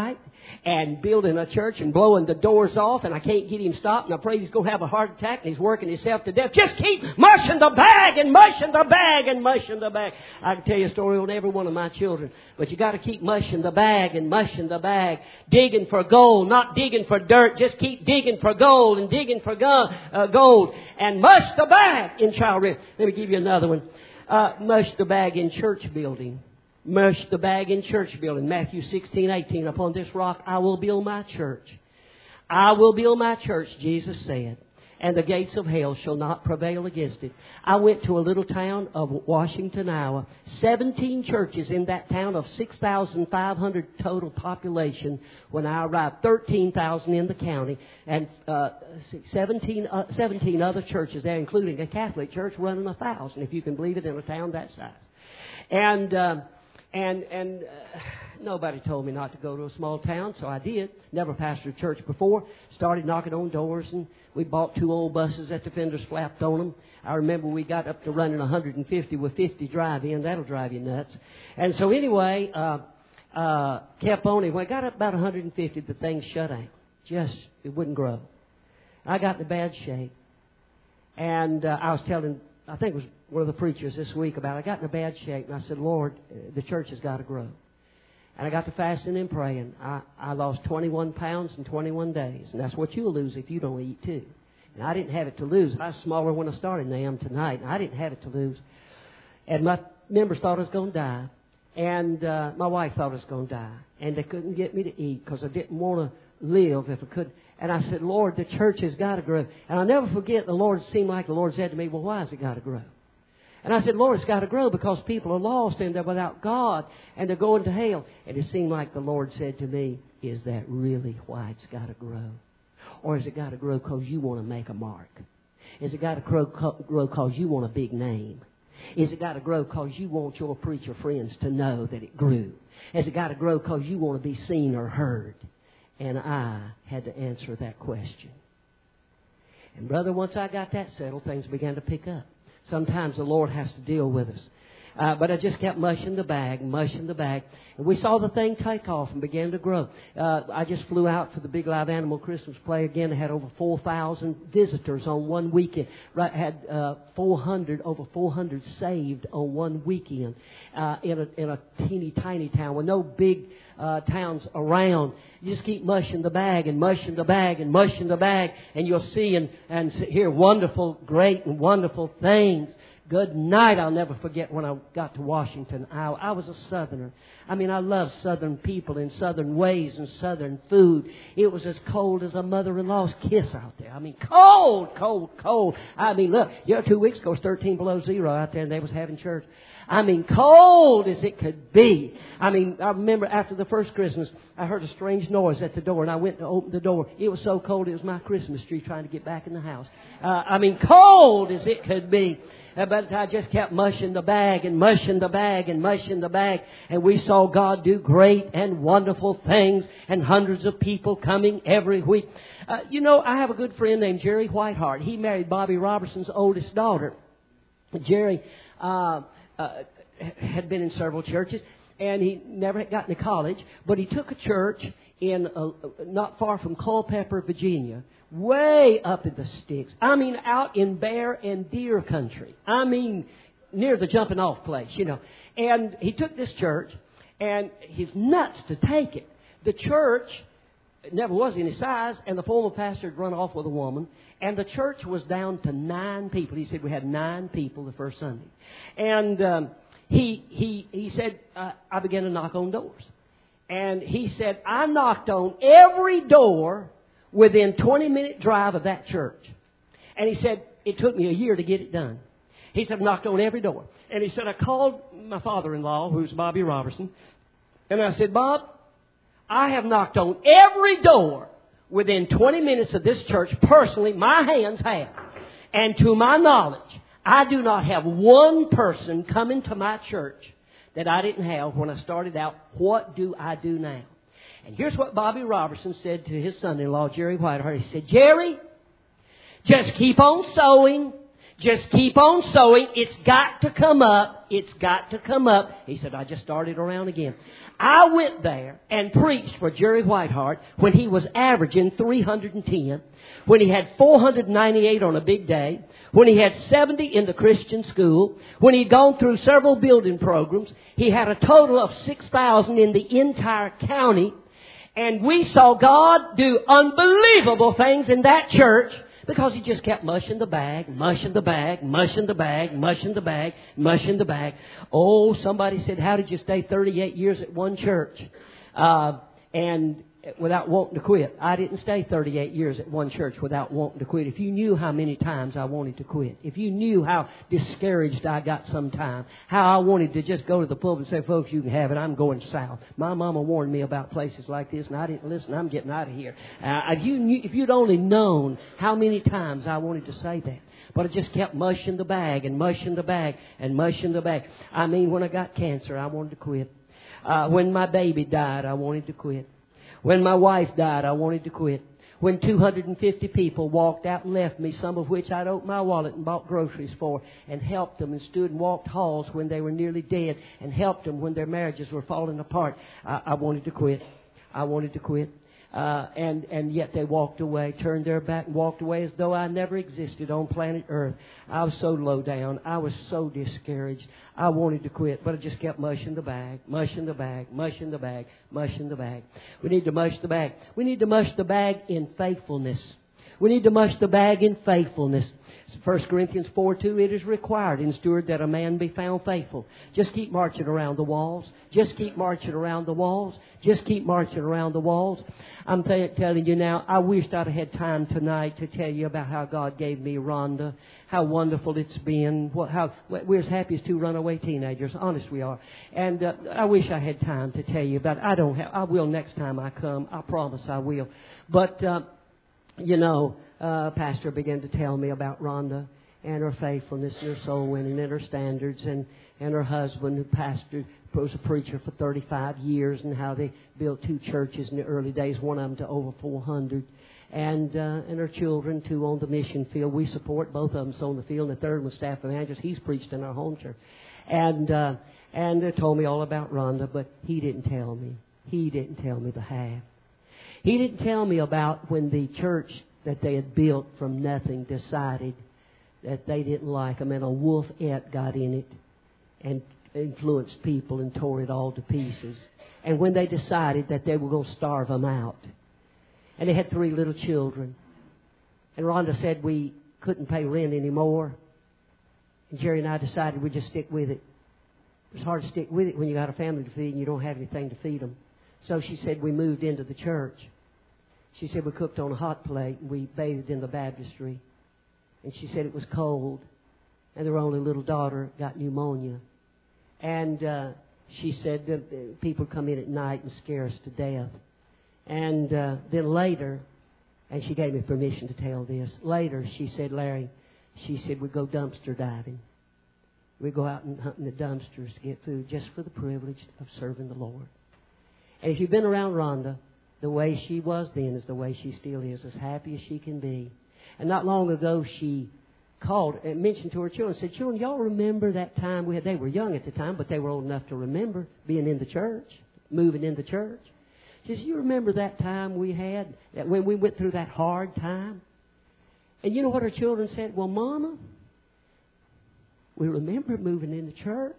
and building a church and blowing the doors off, and I can't get him stopped, and I'm afraid he's going to have a heart attack, and he's working himself to death. Just keep mushing the bag and mushing the bag and mushing the bag. I can tell you a story on every one of my children, but you got to keep mushing the bag and mushing the bag, digging for gold, not digging for dirt. Just keep digging for gold and digging for go- uh, gold, and mush the bag in child rearing. Let me give you another one. Uh, mush the bag in church building. Mush the bag in church building. Matthew sixteen, eighteen. Upon this rock I will build my church. I will build my church, Jesus said, and the gates of hell shall not prevail against it. I went to a little town of Washington, Iowa. Seventeen churches in that town of six thousand five hundred total population when I arrived. thirteen thousand in the county. And uh, seventeen, uh, seventeen other churches there, including a Catholic church running a thousand, if you can believe it, in a town that size. And... Uh, And and uh, nobody told me not to go to a small town, so I did. Never pastored a church before. Started knocking on doors, and we bought two old buses that the fenders flapped on them. I remember we got up to running one hundred fifty with fifty drive-in. That'll drive you nuts. And so anyway, uh, uh, kept on. When I got up about one hundred fifty, the thing shut down. Just, it wouldn't grow. I got in bad shape. And uh, I was telling... I think it was one of the preachers this week about it. I got in a bad shape, and I said, Lord, the church has got to grow. And I got to fasting and praying. I, I lost twenty-one pounds in twenty-one days. And that's what you'll lose if you don't eat, too. And I didn't have it to lose. I was smaller when I started than I am tonight. And I didn't have it to lose. And my members thought I was going to die. And uh, my wife thought I was going to die. And they couldn't get me to eat because I didn't want to live if I could. And I said, Lord, the church has got to grow. And I'll never forget, the Lord seemed like the Lord said to me, well, why has it got to grow? And I said, Lord, it's got to grow because people are lost and they're without God and they're going to hell. And it seemed like the Lord said to me, is that really why it's got to grow? Or has it got to grow because you want to make a mark? Is it got to grow because you want a big name? Is it got to grow because you want your preacher friends to know that it grew? Has it got to grow because you want to be seen or heard? And I had to answer that question. And brother, once I got that settled, things began to pick up. Sometimes the Lord has to deal with us. Uh, but I just kept mushing the bag, mushing the bag. And we saw the thing take off and began to grow. Uh, I just flew out for the Big Live Animal Christmas Play again. They had over four thousand visitors on one weekend. Right, had uh, four hundred, over four hundred saved on one weekend uh, in a in a teeny tiny town with no big uh, towns around. You just keep mushing the bag and mushing the bag and mushing the bag, and you'll see and, and hear wonderful, great and wonderful things. Good night. I'll never forget when I got to Washington, Iowa. I was a Southerner. I mean, I love Southern people and Southern ways and Southern food. It was as cold as a mother-in-law's kiss out there. I mean, cold, cold, cold. I mean, look, you know, two weeks ago it was thirteen below zero out there and they was having church. I mean, cold as it could be. I mean, I remember after the first Christmas, I heard a strange noise at the door, and I went to open the door. It was so cold, it was my Christmas tree trying to get back in the house. Uh, I mean, cold as it could be. Uh, but I just kept mushing the bag and mushing the bag and mushing the bag. And we saw God do great and wonderful things, and hundreds of people coming every week. Uh, you know, I have a good friend named Jerry Whiteheart. He married Bobby Robertson's oldest daughter. Jerry uh, uh, had been in several churches, and he never had gotten to college. But he took a church in uh, not far from Culpeper, Virginia, way up in the sticks. I mean, out in bear and deer country. I mean, near the jumping off place, you know. And he took this church, and he's nuts to take it. The church never was any size, and the former pastor had run off with a woman, and the church was down to nine people. He said we had nine people the first Sunday. And um, he he he said, uh, I began to knock on doors. And he said, I knocked on every door within twenty-minute drive of that church. And he said, it took me a year to get it done. He said, I knocked on every door. And he said, I called my father-in-law, who's Bobby Robertson, and I said, Bob, I have knocked on every door within twenty minutes of this church. Personally, my hands have. And to my knowledge, I do not have one person come into my church that I didn't have when I started out. What do I do now? And here's what Bobby Robertson said to his son-in-law, Jerry Whiteheart. He said, Jerry, just keep on sowing. Just keep on sowing. It's got to come up. It's got to come up. He said, I just started around again. I went there and preached for Jerry Whiteheart when he was averaging three hundred ten, when he had four hundred ninety-eight on a big day, when he had seventy in the Christian school, when he'd gone through several building programs. He had a total of six thousand in the entire county. And we saw God do unbelievable things in that church because He just kept mushing the bag, mushing the bag, mushing the bag, mushing the bag, mushing the bag. Oh, somebody said, how did you stay thirty-eight years at one church? Uh, and without wanting to quit. I didn't stay thirty-eight years at one church without wanting to quit. If you knew how many times I wanted to quit, if you knew how discouraged I got sometime, how I wanted to just go to the pulpit and say, folks, you can have it. I'm going south. My mama warned me about places like this, and I didn't listen. I'm getting out of here. Uh, if, you knew, if you'd only known how many times I wanted to say that. But I just kept mushing the bag and mushing the bag and mushing the bag. I mean, when I got cancer, I wanted to quit. Uh, when my baby died, I wanted to quit. When my wife died, I wanted to quit. When two hundred fifty people walked out and left me, some of which I'd opened my wallet and bought groceries for, and helped them and stood and walked halls when they were nearly dead, and helped them when their marriages were falling apart, I, I wanted to quit. I wanted to quit. Uh, and, and yet they walked away, turned their back and walked away as though I never existed on planet Earth. I was so low down. I was so discouraged. I wanted to quit, but I just kept mushing the bag, mushing the bag, mushing the bag, mushing the bag. We need to mush the bag. We need to mush the bag in faithfulness. We need to mush the bag in faithfulness. First Corinthians four two, it is required in steward that a man be found faithful. Just keep marching around the walls. Just keep marching around the walls. Just keep marching around the walls. I'm t- telling you now, I wished I'd have had time tonight to tell you about how God gave me Rhonda, how wonderful it's been, what, how we're as happy as two runaway teenagers. Honest we are. And uh, I wish I had time to tell you about it. I don't have. I will next time I come. I promise I will. But, uh, you know, Uh, pastor began to tell me about Rhonda and her faithfulness and her soul winning and her standards, and, and her husband who pastored, was a preacher for thirty-five years, and how they built two churches in the early days, one of them to over four hundred. And uh, and her children, two on the mission field. We support both of them so on the field, and the third one, staff evangelist. He's preached in our home church. And, uh, and they told me all about Rhonda, but he didn't tell me. He didn't tell me the half. He didn't tell me about when the church that they had built from nothing decided that they didn't like them, and a wolf-et got in it and influenced people and tore it all to pieces. And when they decided that they were going to starve them out, and they had three little children, and Rhonda said we couldn't pay rent anymore, and Jerry and I decided we'd just stick with it. It's hard to stick with it when you got a family to feed and you don't have anything to feed them. So she said we moved into the church. She said we cooked on a hot plate and we bathed in the baptistry. And she said it was cold. And their only little daughter got pneumonia. And uh, she said that people come in at night and scare us to death. And uh, then later, and she gave me permission to tell this, later she said, Larry, she said we'd go dumpster diving. We'd go out and hunt in the dumpsters to get food just for the privilege of serving the Lord. And if you've been around Rhonda, the way she was then is the way she still is, as happy as she can be. And not long ago, she called and mentioned to her children, said, children, y'all remember that time we had, they were young at the time, but they were old enough to remember being in the church, moving in the church. She said, you remember that time we had, that when we went through that hard time? And you know what her children said? Well, Mama, we remember moving in the church,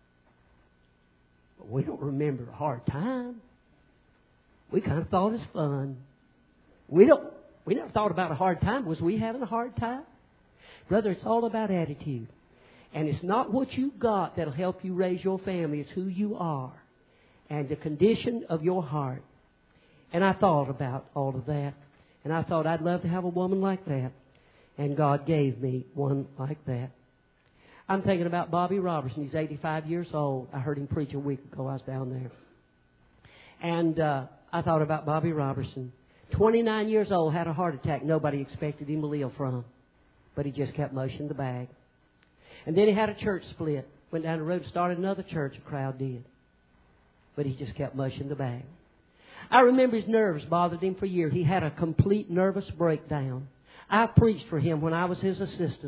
but we don't remember a hard time. We kind of thought it was fun. We don't. We never thought about a hard time. Was we having a hard time? Brother, it's all about attitude. And it's not what you got that'll help you raise your family. It's who you are and the condition of your heart. And I thought about all of that. And I thought I'd love to have a woman like that. And God gave me one like that. I'm thinking about Bobby Robertson. He's eighty-five years old. I heard him preach a week ago. I was down there. And uh, I thought about Bobby Robertson. twenty-nine years old, had a heart attack. Nobody expected him to live from. But he just kept mushing the bag. And then he had a church split. Went down the road, started another church. A crowd did. But he just kept mushing the bag. I remember his nerves bothered him for years. He had a complete nervous breakdown. I preached for him when I was his assistant.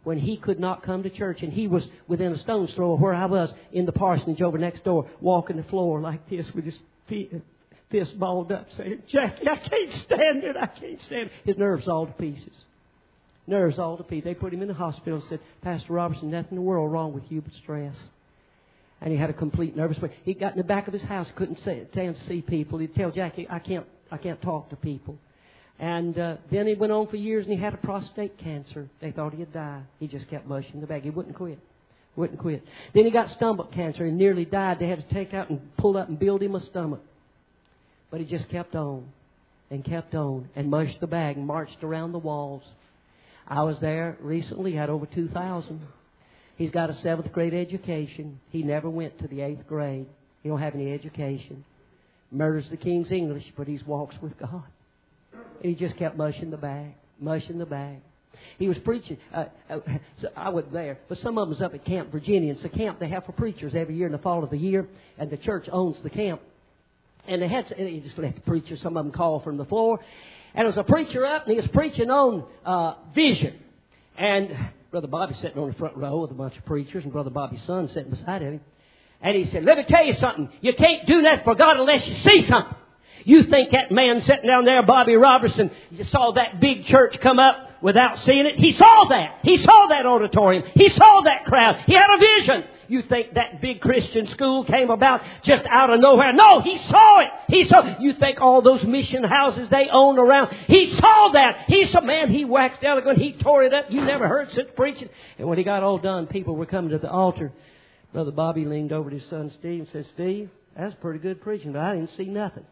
when he could not come to church, and he was within a stone's throw of where I was in the parsonage over next door, walking the floor like this with his feet, fist balled up, saying, "Jackie, I can't stand it. I can't stand it." His nerves all to pieces. Nerves all to pieces. They put him in the hospital and said, "Pastor Robertson, nothing in the world wrong with you but stress." And he had a complete nervous breakdown. He got in the back of his house, couldn't stand to see people. He'd tell Jackie, "I can't, I can't talk to people." And uh, then it went on for years, and he had a prostate cancer. They thought he'd die. He just kept mushing the bag. He wouldn't quit. Wouldn't quit. Then he got stomach cancer and nearly died. They had to take out and pull up and build him a stomach. But he just kept on and kept on and mushed the bag and marched around the walls. I was there recently, had over two thousand. He's got a seventh grade education. He never went to the eighth grade. He don't have any education. Murders the King's English, but he walks with God. And he just kept mushing the bag, mushing the bag. He was preaching. Uh, uh, so I wasn't there, but some of them was up at Camp Virginia. And it's a camp they have for preachers every year in the fall of the year, and the church owns the camp. And they had, and he just let the preacher, some of them call from the floor. And there was a preacher up, and he was preaching on uh, vision. And Brother Bobby sitting on the front row with a bunch of preachers, and Brother Bobby's son sitting beside him. And he said, "Let me tell you something. You can't do that for God unless you see something. You think that man sitting down there, Bobby Robertson, you saw that big church come up without seeing it? He saw that. He saw that auditorium. He saw that crowd. He had a vision. You think that big Christian school came about just out of nowhere? No, he saw it. He saw. You think all those mission houses they own around? He saw that. He saw. Man, he waxed eloquent. He tore it up. You never heard such preaching. And when he got all done, people were coming to the altar. Brother Bobby leaned over to his son Steve and said, "Steve, that's pretty good preaching, but I didn't see nothing."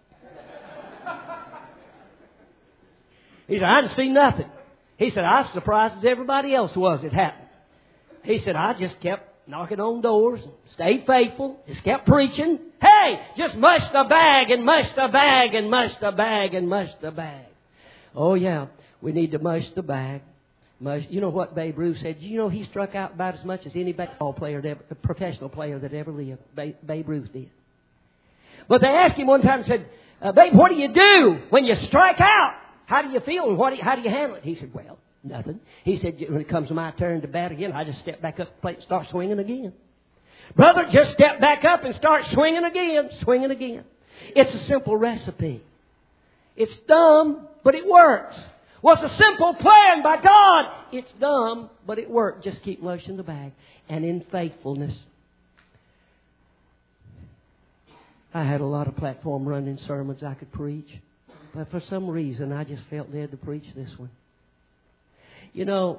He said, "I didn't see nothing." He said, "I was surprised as everybody else was it happened." He said, "I just kept knocking on doors, stayed faithful, just kept preaching. Hey, just mush the bag and mush the bag and mush the bag and mush the bag." Oh, yeah, we need to mush the bag. Mush. You know what Babe Ruth said? You know he struck out about as much as any baseball player, that ever, professional player that ever lived. Babe, Babe Ruth did. But they asked him one time and said, uh, "Babe, what do you do when you strike out? How do you feel and what do you, how do you handle it?" He said, "Well, nothing." He said, "When it comes to my turn to bat again, I just step back up the plate and start swinging again." Brother, just step back up and start swinging again, swinging again. It's a simple recipe. It's dumb, but it works. Well, it's a simple plan by God. It's dumb, but it worked. Just keep mushing the bag. And in faithfulness. I had a lot of platform running sermons I could preach. But for some reason, I just felt led to preach this one. You know,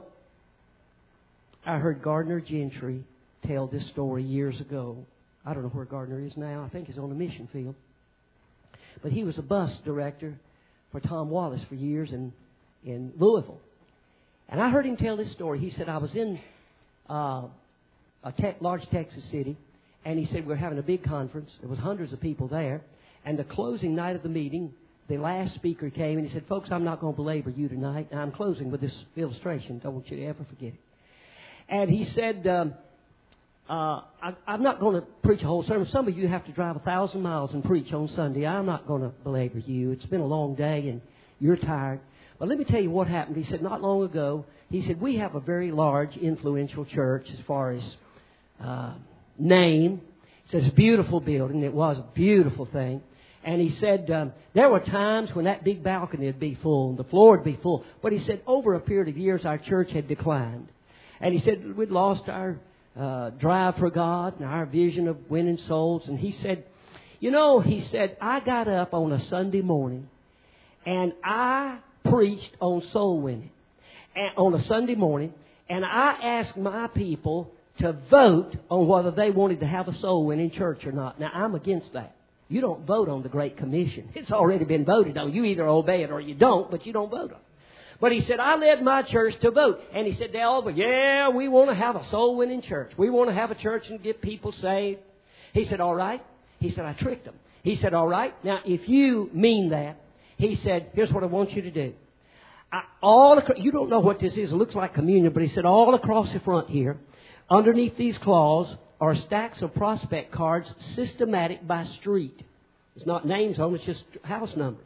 I heard Gardner Gentry tell this story years ago. I don't know where Gardner is now. I think he's on the mission field. But he was a bus director for Tom Wallace for years in, in Louisville. And I heard him tell this story. He said, I was in uh, a te- large Texas city, and he said, we're having a big conference. There was hundreds of people there. And the closing night of the meeting, the last speaker came, and he said, "Folks, I'm not going to belabor you tonight. And I'm closing with this illustration. Don't want you to ever forget it." And he said, um, uh, I, I'm not going to preach a whole sermon. Some of you have to drive a thousand miles and preach on Sunday. I'm not going to belabor you. It's been a long day, and you're tired. But let me tell you what happened. He said, not long ago, he said, we have a very large, influential church as far as uh, name. He said, it's a beautiful building. It was a beautiful thing. And he said, um, there were times when that big balcony would be full and the floor would be full. But he said, over a period of years, our church had declined. And he said, we'd lost our uh, drive for God and our vision of winning souls. And he said, you know, he said, I got up on a Sunday morning and I preached on soul winning and on a Sunday morning. And I asked my people to vote on whether they wanted to have a soul winning church or not. Now, I'm against that. You don't vote on the Great Commission. It's already been voted on. You either obey it or you don't, but you don't vote on it. But he said, I led my church to vote. And he said, they all went, yeah, we want to have a soul-winning church. We want to have a church and get people saved. He said, all right. He said, I tricked them. He said, all right. Now, if you mean that, he said, here's what I want you to do. I, all across, you don't know what this is. It looks like communion, but he said, all across the front here, underneath these claws, are stacks of prospect cards systematic by street. It's not names on them, it's just house numbers.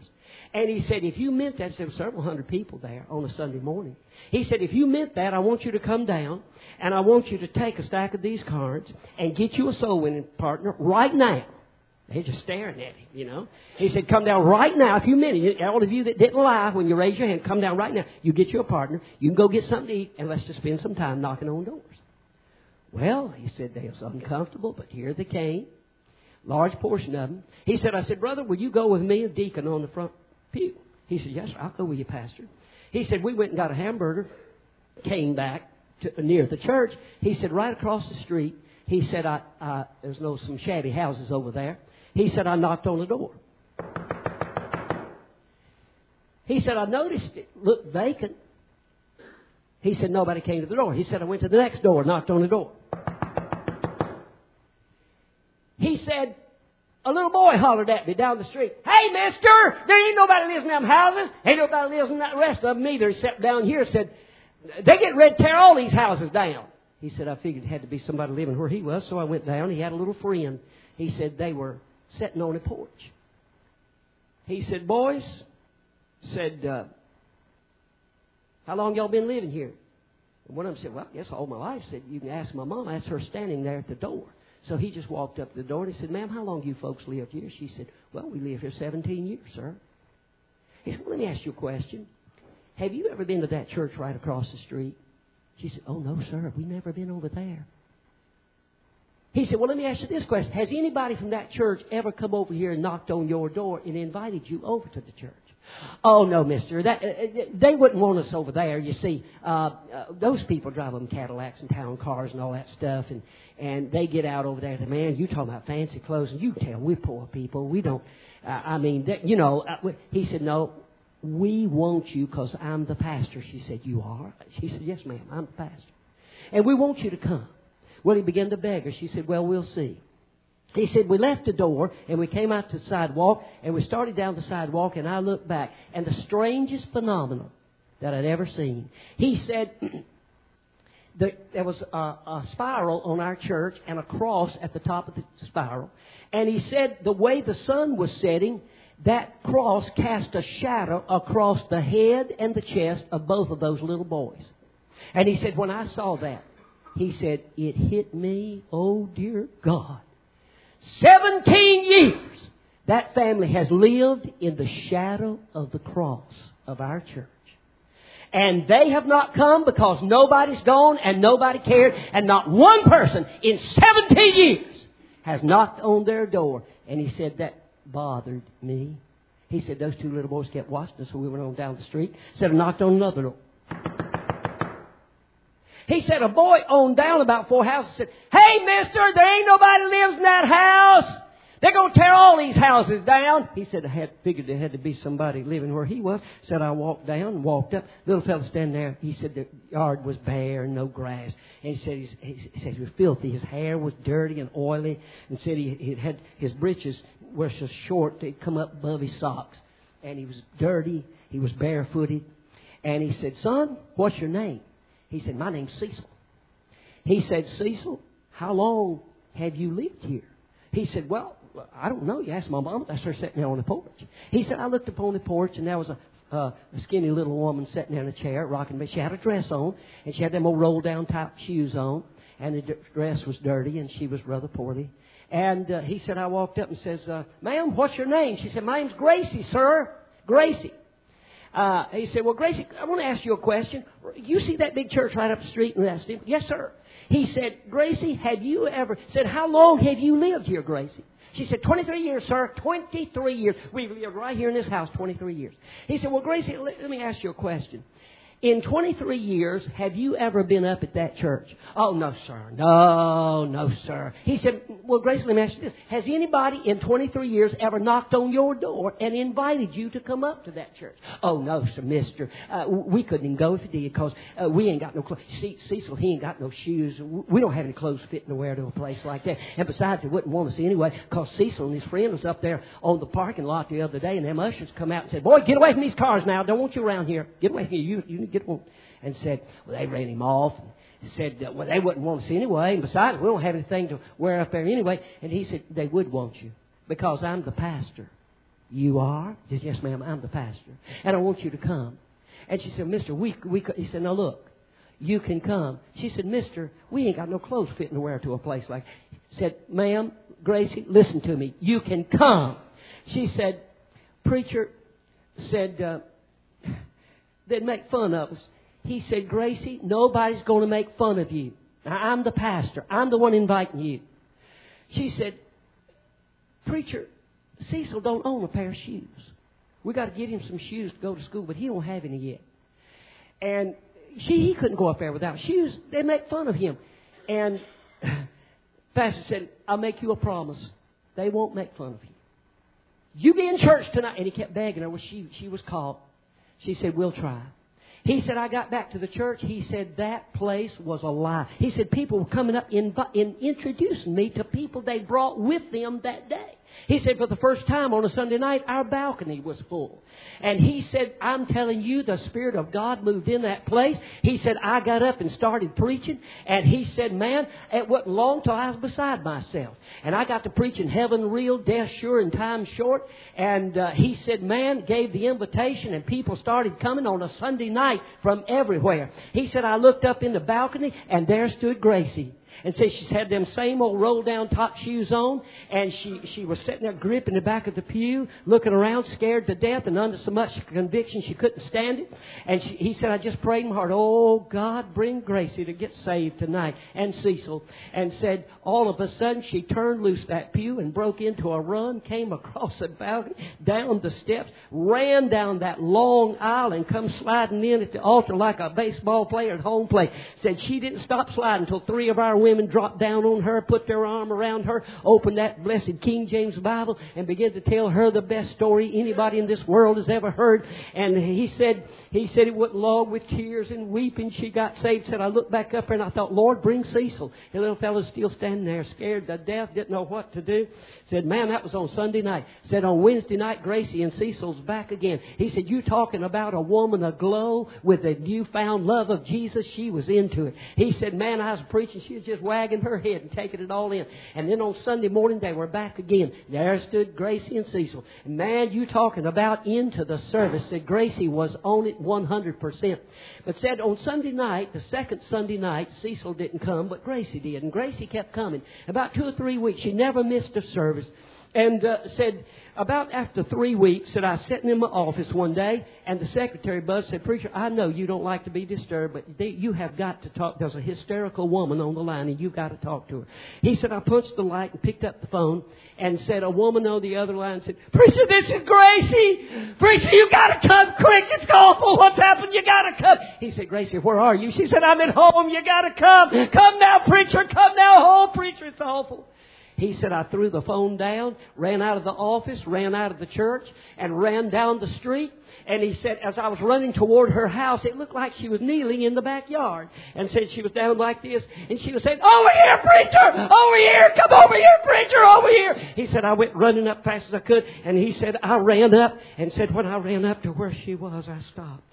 And he said, if you meant that, there were several hundred people there on a Sunday morning. He said, if you meant that, I want you to come down and I want you to take a stack of these cards and get you a soul winning partner right now. They're just staring at him, you know. He said, come down right now. If you meant it, all of you that didn't lie when you raised your hand, come down right now. You get you a partner. You can go get something to eat, and let's just spend some time knocking on doors. Well, he said they was uncomfortable, but here they came. Large portion of them. He said, I said, brother, will you go with me, a deacon on the front pew? He said, yes, sir, I'll go with you, pastor. He said, we went and got a hamburger, came back to, near the church. He said, right across the street, he said, I, uh, there's no some shabby houses over there. He said, I knocked on the door. He said, I noticed it looked vacant. He said, nobody came to the door. He said, I went to the next door, knocked on the door. He said, a little boy hollered at me down the street. Hey, mister, there ain't nobody lives in them houses. Ain't nobody lives in that rest of them either, except down here. Said, they get ready to tear all these houses down. He said, I figured it had to be somebody living where he was, so I went down. He had a little friend. He said, they were sitting on a porch. He said, boys, said, uh, how long y'all been living here? And one of them said, well, I guess all my life. Said, you can ask my mom. That's her standing there at the door. So he just walked up to the door and he said, ma'am, how long you folks lived here? She said, well, we lived here seventeen years, sir. He said, well, let me ask you a question. Have you ever been to that church right across the street? She said, oh, no, sir, we've never been over there. He said, well, let me ask you this question. Has anybody from that church ever come over here and knocked on your door and invited you over to the church? Oh, no, mister. That, uh, they wouldn't want us over there. You see, uh, uh, those people drive them Cadillacs and town cars and all that stuff, and, and they get out over there and say, man, you talking about fancy clothes, and you tell we're poor people. We don't, uh, I mean, that, you know. Uh, he said, no, we want you because I'm the pastor. She said, you are? She said, yes, ma'am, I'm the pastor. And we want you to come. Well, he began to beg her. She said, well, we'll see. He said, we left the door and we came out to the sidewalk and we started down the sidewalk and I looked back and the strangest phenomenon that I'd ever seen. He said that there was a, a spiral on our church and a cross at the top of the spiral. And he said the way the sun was setting, that cross cast a shadow across the head and the chest of both of those little boys. And he said, when I saw that, he said, it hit me, oh dear God. Seventeen years that family has lived in the shadow of the cross of our church. And they have not come because nobody's gone and nobody cared. And not one person in seventeen years has knocked on their door. And he said, that bothered me. He said, those two little boys kept watching us, so we went on down the street. Said, I knocked on another door. He said, a boy on down about four houses said, hey, mister, there ain't nobody lives in that house. They're going to tear all these houses down. He said, I had figured there had to be somebody living where he was. Said, I walked down and walked up. Little fellow standing there. He said the yard was bare and no grass. And he said, he's, he said he was filthy. His hair was dirty and oily. And said he, he had his breeches were so short they'd come up above his socks. And he was dirty. He was barefooted. And he said, son, what's your name? He said, my name's Cecil. He said, Cecil, how long have you lived here? He said, well, I don't know. You asked my mom. That's her sitting there on the porch. He said, I looked upon the porch, and there was a, uh, a skinny little woman sitting there in a chair, rocking me. She had a dress on, and she had them old roll-down type shoes on, and the d- dress was dirty, and she was rather poorly. And uh, he said, I walked up and says, uh, ma'am, what's your name? She said, my name's Gracie, sir. Gracie. Uh, he said, well, Gracie, I want to ask you a question. You see that big church right up the street? And that's yes, sir. He said, Gracie, have you ever, said, how long have you lived here, Gracie? She said, twenty-three years, sir. twenty-three years. We've lived right here in this house twenty-three years. He said, well, Gracie, let, let me ask you a question. In twenty-three years, have you ever been up at that church? Oh, no, sir. No, no, sir. He said, well, Gracie, let me ask you this. Has anybody in twenty-three years ever knocked on your door and invited you to come up to that church? Oh, no, sir, mister. Uh, we couldn't even go if you did because uh, we ain't got no clothes. See, Cecil, he ain't got no shoes. We don't have any clothes fitting to wear to a place like that. And besides, he wouldn't want us anyway because Cecil and his friend was up there on the parking lot the other day, and them ushers come out and said, boy, get away from these cars now. Don't want you around here. Get away from here. You, you get one. And said, well, they ran him off. And said, well, they wouldn't want us anyway. And besides, we don't have anything to wear up there anyway. And he said, they would want you because I'm the pastor. You are? He said, yes, ma'am, I'm the pastor. And I want you to come. And she said, Mister, we, we, he said, now look, you can come. She said, Mister, we ain't got no clothes fitting to wear to a place like that. He said, ma'am, Gracie, listen to me. You can come. She said, preacher said, uh, they'd make fun of us. He said, Gracie, nobody's going to make fun of you. I'm the pastor. I'm the one inviting you. She said, preacher, Cecil don't own a pair of shoes. We got to get him some shoes to go to school, but he don't have any yet. And she, he couldn't go up there without shoes. They make fun of him. And pastor said, I'll make you a promise. They won't make fun of you. You be in church tonight. And he kept begging her. Well, she, she was caught. She said, we'll try. He said, I got back to the church. He said, that place was alive. He said, people were coming up and in, in introducing me to people they brought with them that day. He said, for the first time on a Sunday night, our balcony was full. And he said, I'm telling you, the Spirit of God moved in that place. He said, I got up and started preaching. And he said, man, it wasn't long till I was beside myself. And I got to preaching heaven real, death sure, and time short. And uh, he said, man, gave the invitation, and people started coming on a Sunday night from everywhere. He said, I looked up in the balcony, and there stood Gracie. And said she's had them same old roll-down top shoes on. And she, she was sitting there gripping the back of the pew, looking around, scared to death, and under so much conviction she couldn't stand it. And she, he said, I just prayed in my heart, oh, God, bring Gracie to get saved tonight. And Cecil. And said, all of a sudden, she turned loose that pew and broke into a run, came across the balcony, down the steps, ran down that long aisle, and come sliding in at the altar like a baseball player at home plate. Said she didn't stop sliding until three of our women Women dropped down on her, put their arm around her, opened that blessed King James Bible, and began to tell her the best story anybody in this world has ever heard. And he said, he said it went long with tears and weeping. She got saved. Said, I looked back up there and I thought, Lord, bring Cecil. The little fellow's still standing there, scared to death, didn't know what to do. Said, man, that was on Sunday night. Said, on Wednesday night, Gracie and Cecil's back again. He said, you talking about a woman aglow with a newfound love of Jesus? She was into it. He said, man, I was preaching. She was just wagging her head and taking it all in. And then on Sunday morning, they were back again. There stood Gracie and Cecil. And man, you talking about into the service. Said Gracie was on it one hundred percent. But said on Sunday night, the second Sunday night, Cecil didn't come, but Gracie did. And Gracie kept coming. About two or three weeks, she never missed a service. And uh, said, about after three weeks, said I was sitting in my office one day, and the secretary, Buzz, said, preacher, I know you don't like to be disturbed, but they, you have got to talk. There's a hysterical woman on the line, and you've got to talk to her. He said, I punched the light and picked up the phone, and said, a woman on the other line said, preacher, this is Gracie. Preacher, you got to come quick. It's awful. What's happened? You got to come. He said, Gracie, where are you? She said, I'm at home. You got to come. Come now, preacher. Come now home, preacher. It's awful. He said, I threw the phone down, ran out of the office, ran out of the church, and ran down the street. And he said, as I was running toward her house, it looked like she was kneeling in the backyard. And said she was down like this. And she was saying, over here, preacher! Over here! Come over here, preacher! Over here! He said, I went running up fast as I could. And he said, I ran up. And said, when I ran up to where she was, I stopped.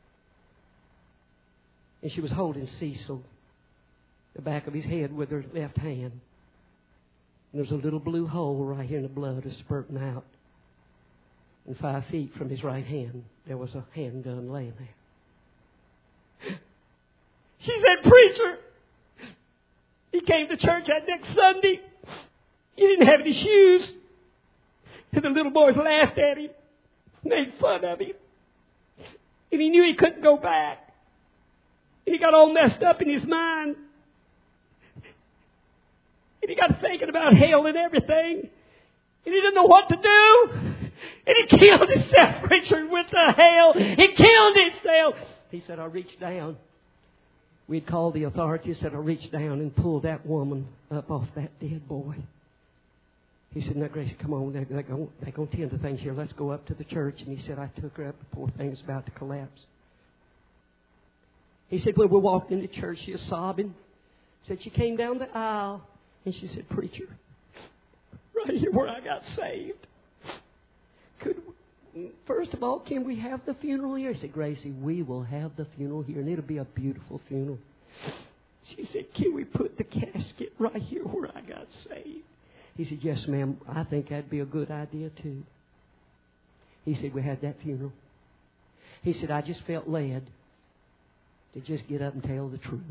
And she was holding Cecil, the back of his head with her left hand. And there's a little blue hole right here, and the blood is spurting out. And five feet from his right hand, there was a handgun laying there. She said, preacher, he came to church that next Sunday. He didn't have any shoes. And the little boys laughed at him, made fun of him. And he knew he couldn't go back. And he got all messed up in his mind. And he got thinking about hell and everything. And he didn't know what to do. And he killed himself, preacher, with the hell. He killed himself. He said, I reached down. We'd called the authorities. Said, I reached down and pulled that woman up off that dead boy. He said, now, Gracie, come on. They're, they're going they're going to tend to things here. Let's go up to the church. And he said, I took her up. The poor thing was about to collapse. He said, when we walked into church, she was sobbing. Said she came down the aisle. And she said, preacher, right here where I got saved, could we, first of all, can we have the funeral here? I said, Gracie, we will have the funeral here, and it'll be a beautiful funeral. She said, can we put the casket right here where I got saved? He said, yes, ma'am, I think that'd be a good idea, too. He said, we had that funeral. He said, I just felt led to just get up and tell the truth.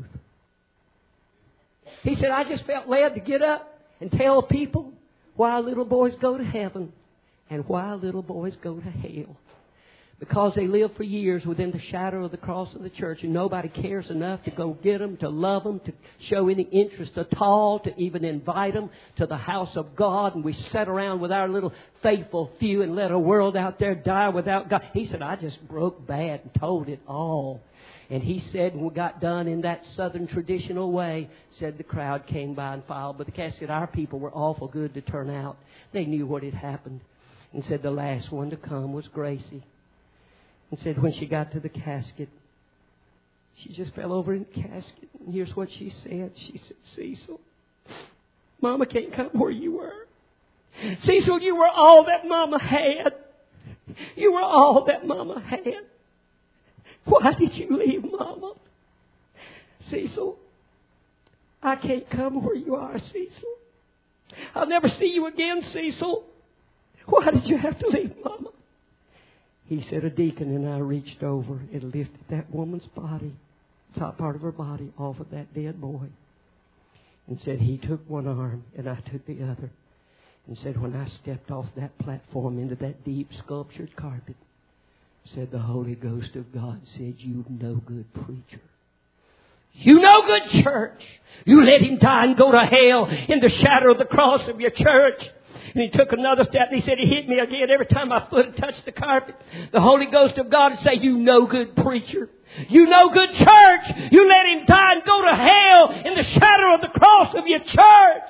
He said, I just felt led to get up and tell people why little boys go to heaven and why little boys go to hell. Because they live for years within the shadow of the cross of the church, and nobody cares enough to go get them, to love them, to show any interest at all, to even invite them to the house of God. And we sat around with our little faithful few and let a world out there die without God. He said, I just broke bad and told it all. And he said, when we got done in that southern traditional way, said the crowd came by and filed. But the casket, our people were awful good to turn out. They knew what had happened. And said the last one to come was Gracie. And said when she got to the casket, she just fell over in the casket. And here's what she said. She said, Cecil, Mama can't come where you were. Cecil, you were all that Mama had. You were all that Mama had. Why did you leave Mama? Cecil, I can't come where you are, Cecil. I'll never see you again, Cecil. Why did you have to leave Mama? He said, a deacon and I reached over and lifted that woman's body, top part of her body, off of that dead boy. And said, he took one arm and I took the other. And said, when I stepped off that platform into that deep sculptured carpet, said the Holy Ghost of God said, you no good preacher. You no good church. You let him die and go to hell in the shadow of the cross of your church. And he took another step and he said, he hit me again every time my foot touched the carpet. The Holy Ghost of God would say, you no good preacher. You no good church. You let him die and go to hell in the shadow of the cross of your church.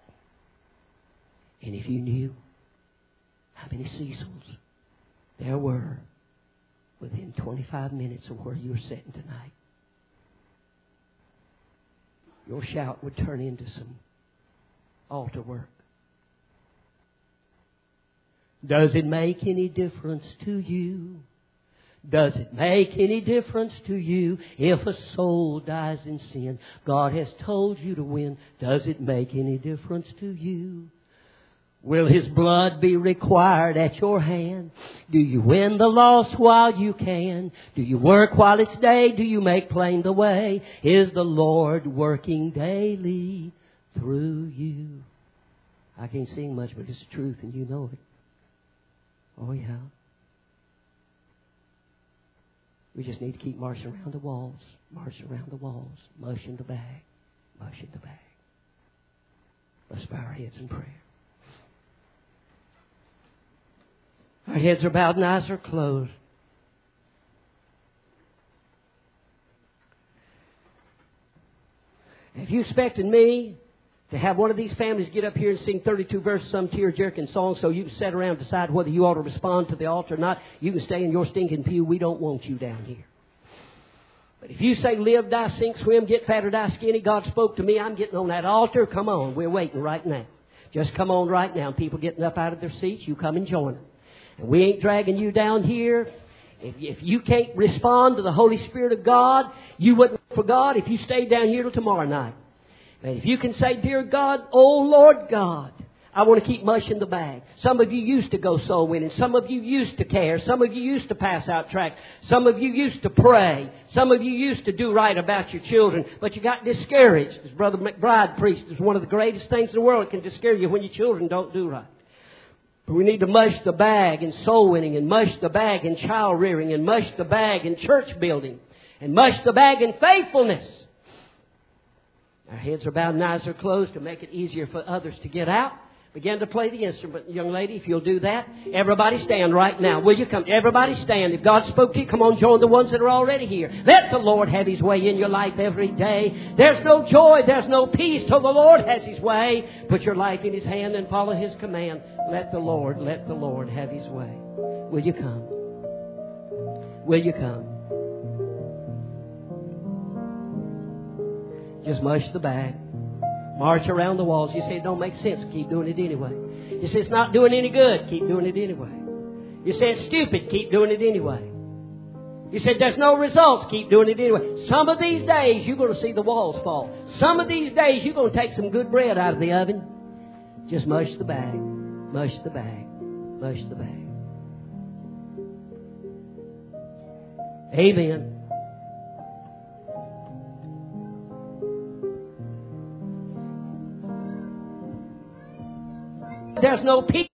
And if you knew how many Cecils there were within twenty-five minutes of where you're sitting tonight, your shout would turn into some altar work. Does it make any difference to you? Does it make any difference to you if a soul dies in sin? God has told you to win. Does it make any difference to you? Will His blood be required at your hand? Do you win the lost while you can? Do you work while it's day? Do you make plain the way? Is the Lord working daily through you? I can't sing much, but it's the truth and you know it. Oh, yeah. We just need to keep marching around the walls, marching around the walls, mushing the bag, mushing the bag. Let's bow our heads in prayer. Our heads are bowed and eyes are closed. If you expected me to have one of these families get up here and sing thirty-two verses, some tear-jerking song, so you can sit around and decide whether you ought to respond to the altar or not, you can stay in your stinking pew. We don't want you down here. But if you say, live, die, sink, swim, get fat or die skinny, God spoke to me, I'm getting on that altar, come on, we're waiting right now. Just come on right now. People getting up out of their seats, you come and join them. And we ain't dragging you down here. If, if you can't respond to the Holy Spirit of God, you wouldn't for God if you stayed down here till tomorrow night. And if you can say, dear God, oh Lord God, I want to keep mushing the bag. Some of you used to go soul winning. Some of you used to care. Some of you used to pass out tracts. Some of you used to pray. Some of you used to do right about your children. But you got discouraged. As Brother McBride preached, it's one of the greatest things in the world. It can discourage you when your children don't do right. But we need to mush the bag in soul winning, and mush the bag in child rearing, and mush the bag in church building, and mush the bag in faithfulness. Our heads are bowed and eyes are closed to make it easier for others to get out. Begin to play the instrument, young lady, if you'll do that. Everybody stand right now. Will you come? Everybody stand. If God spoke to you, come on, join the ones that are already here. Let the Lord have His way in your life every day. There's no joy, there's no peace till the Lord has His way. Put your life in His hand and follow His command. Let the Lord, let the Lord have His way. Will you come? Will you come? Just mush the bag. March around the walls. You say it don't make sense. Keep doing it anyway. You say it's not doing any good. Keep doing it anyway. You say it's stupid. Keep doing it anyway. You said there's no results. Keep doing it anyway. Some of these days you're going to see the walls fall. Some of these days you're going to take some good bread out of the oven. Just mush the bag. Mush the bag. Mush the bag. Amen. There's no peace.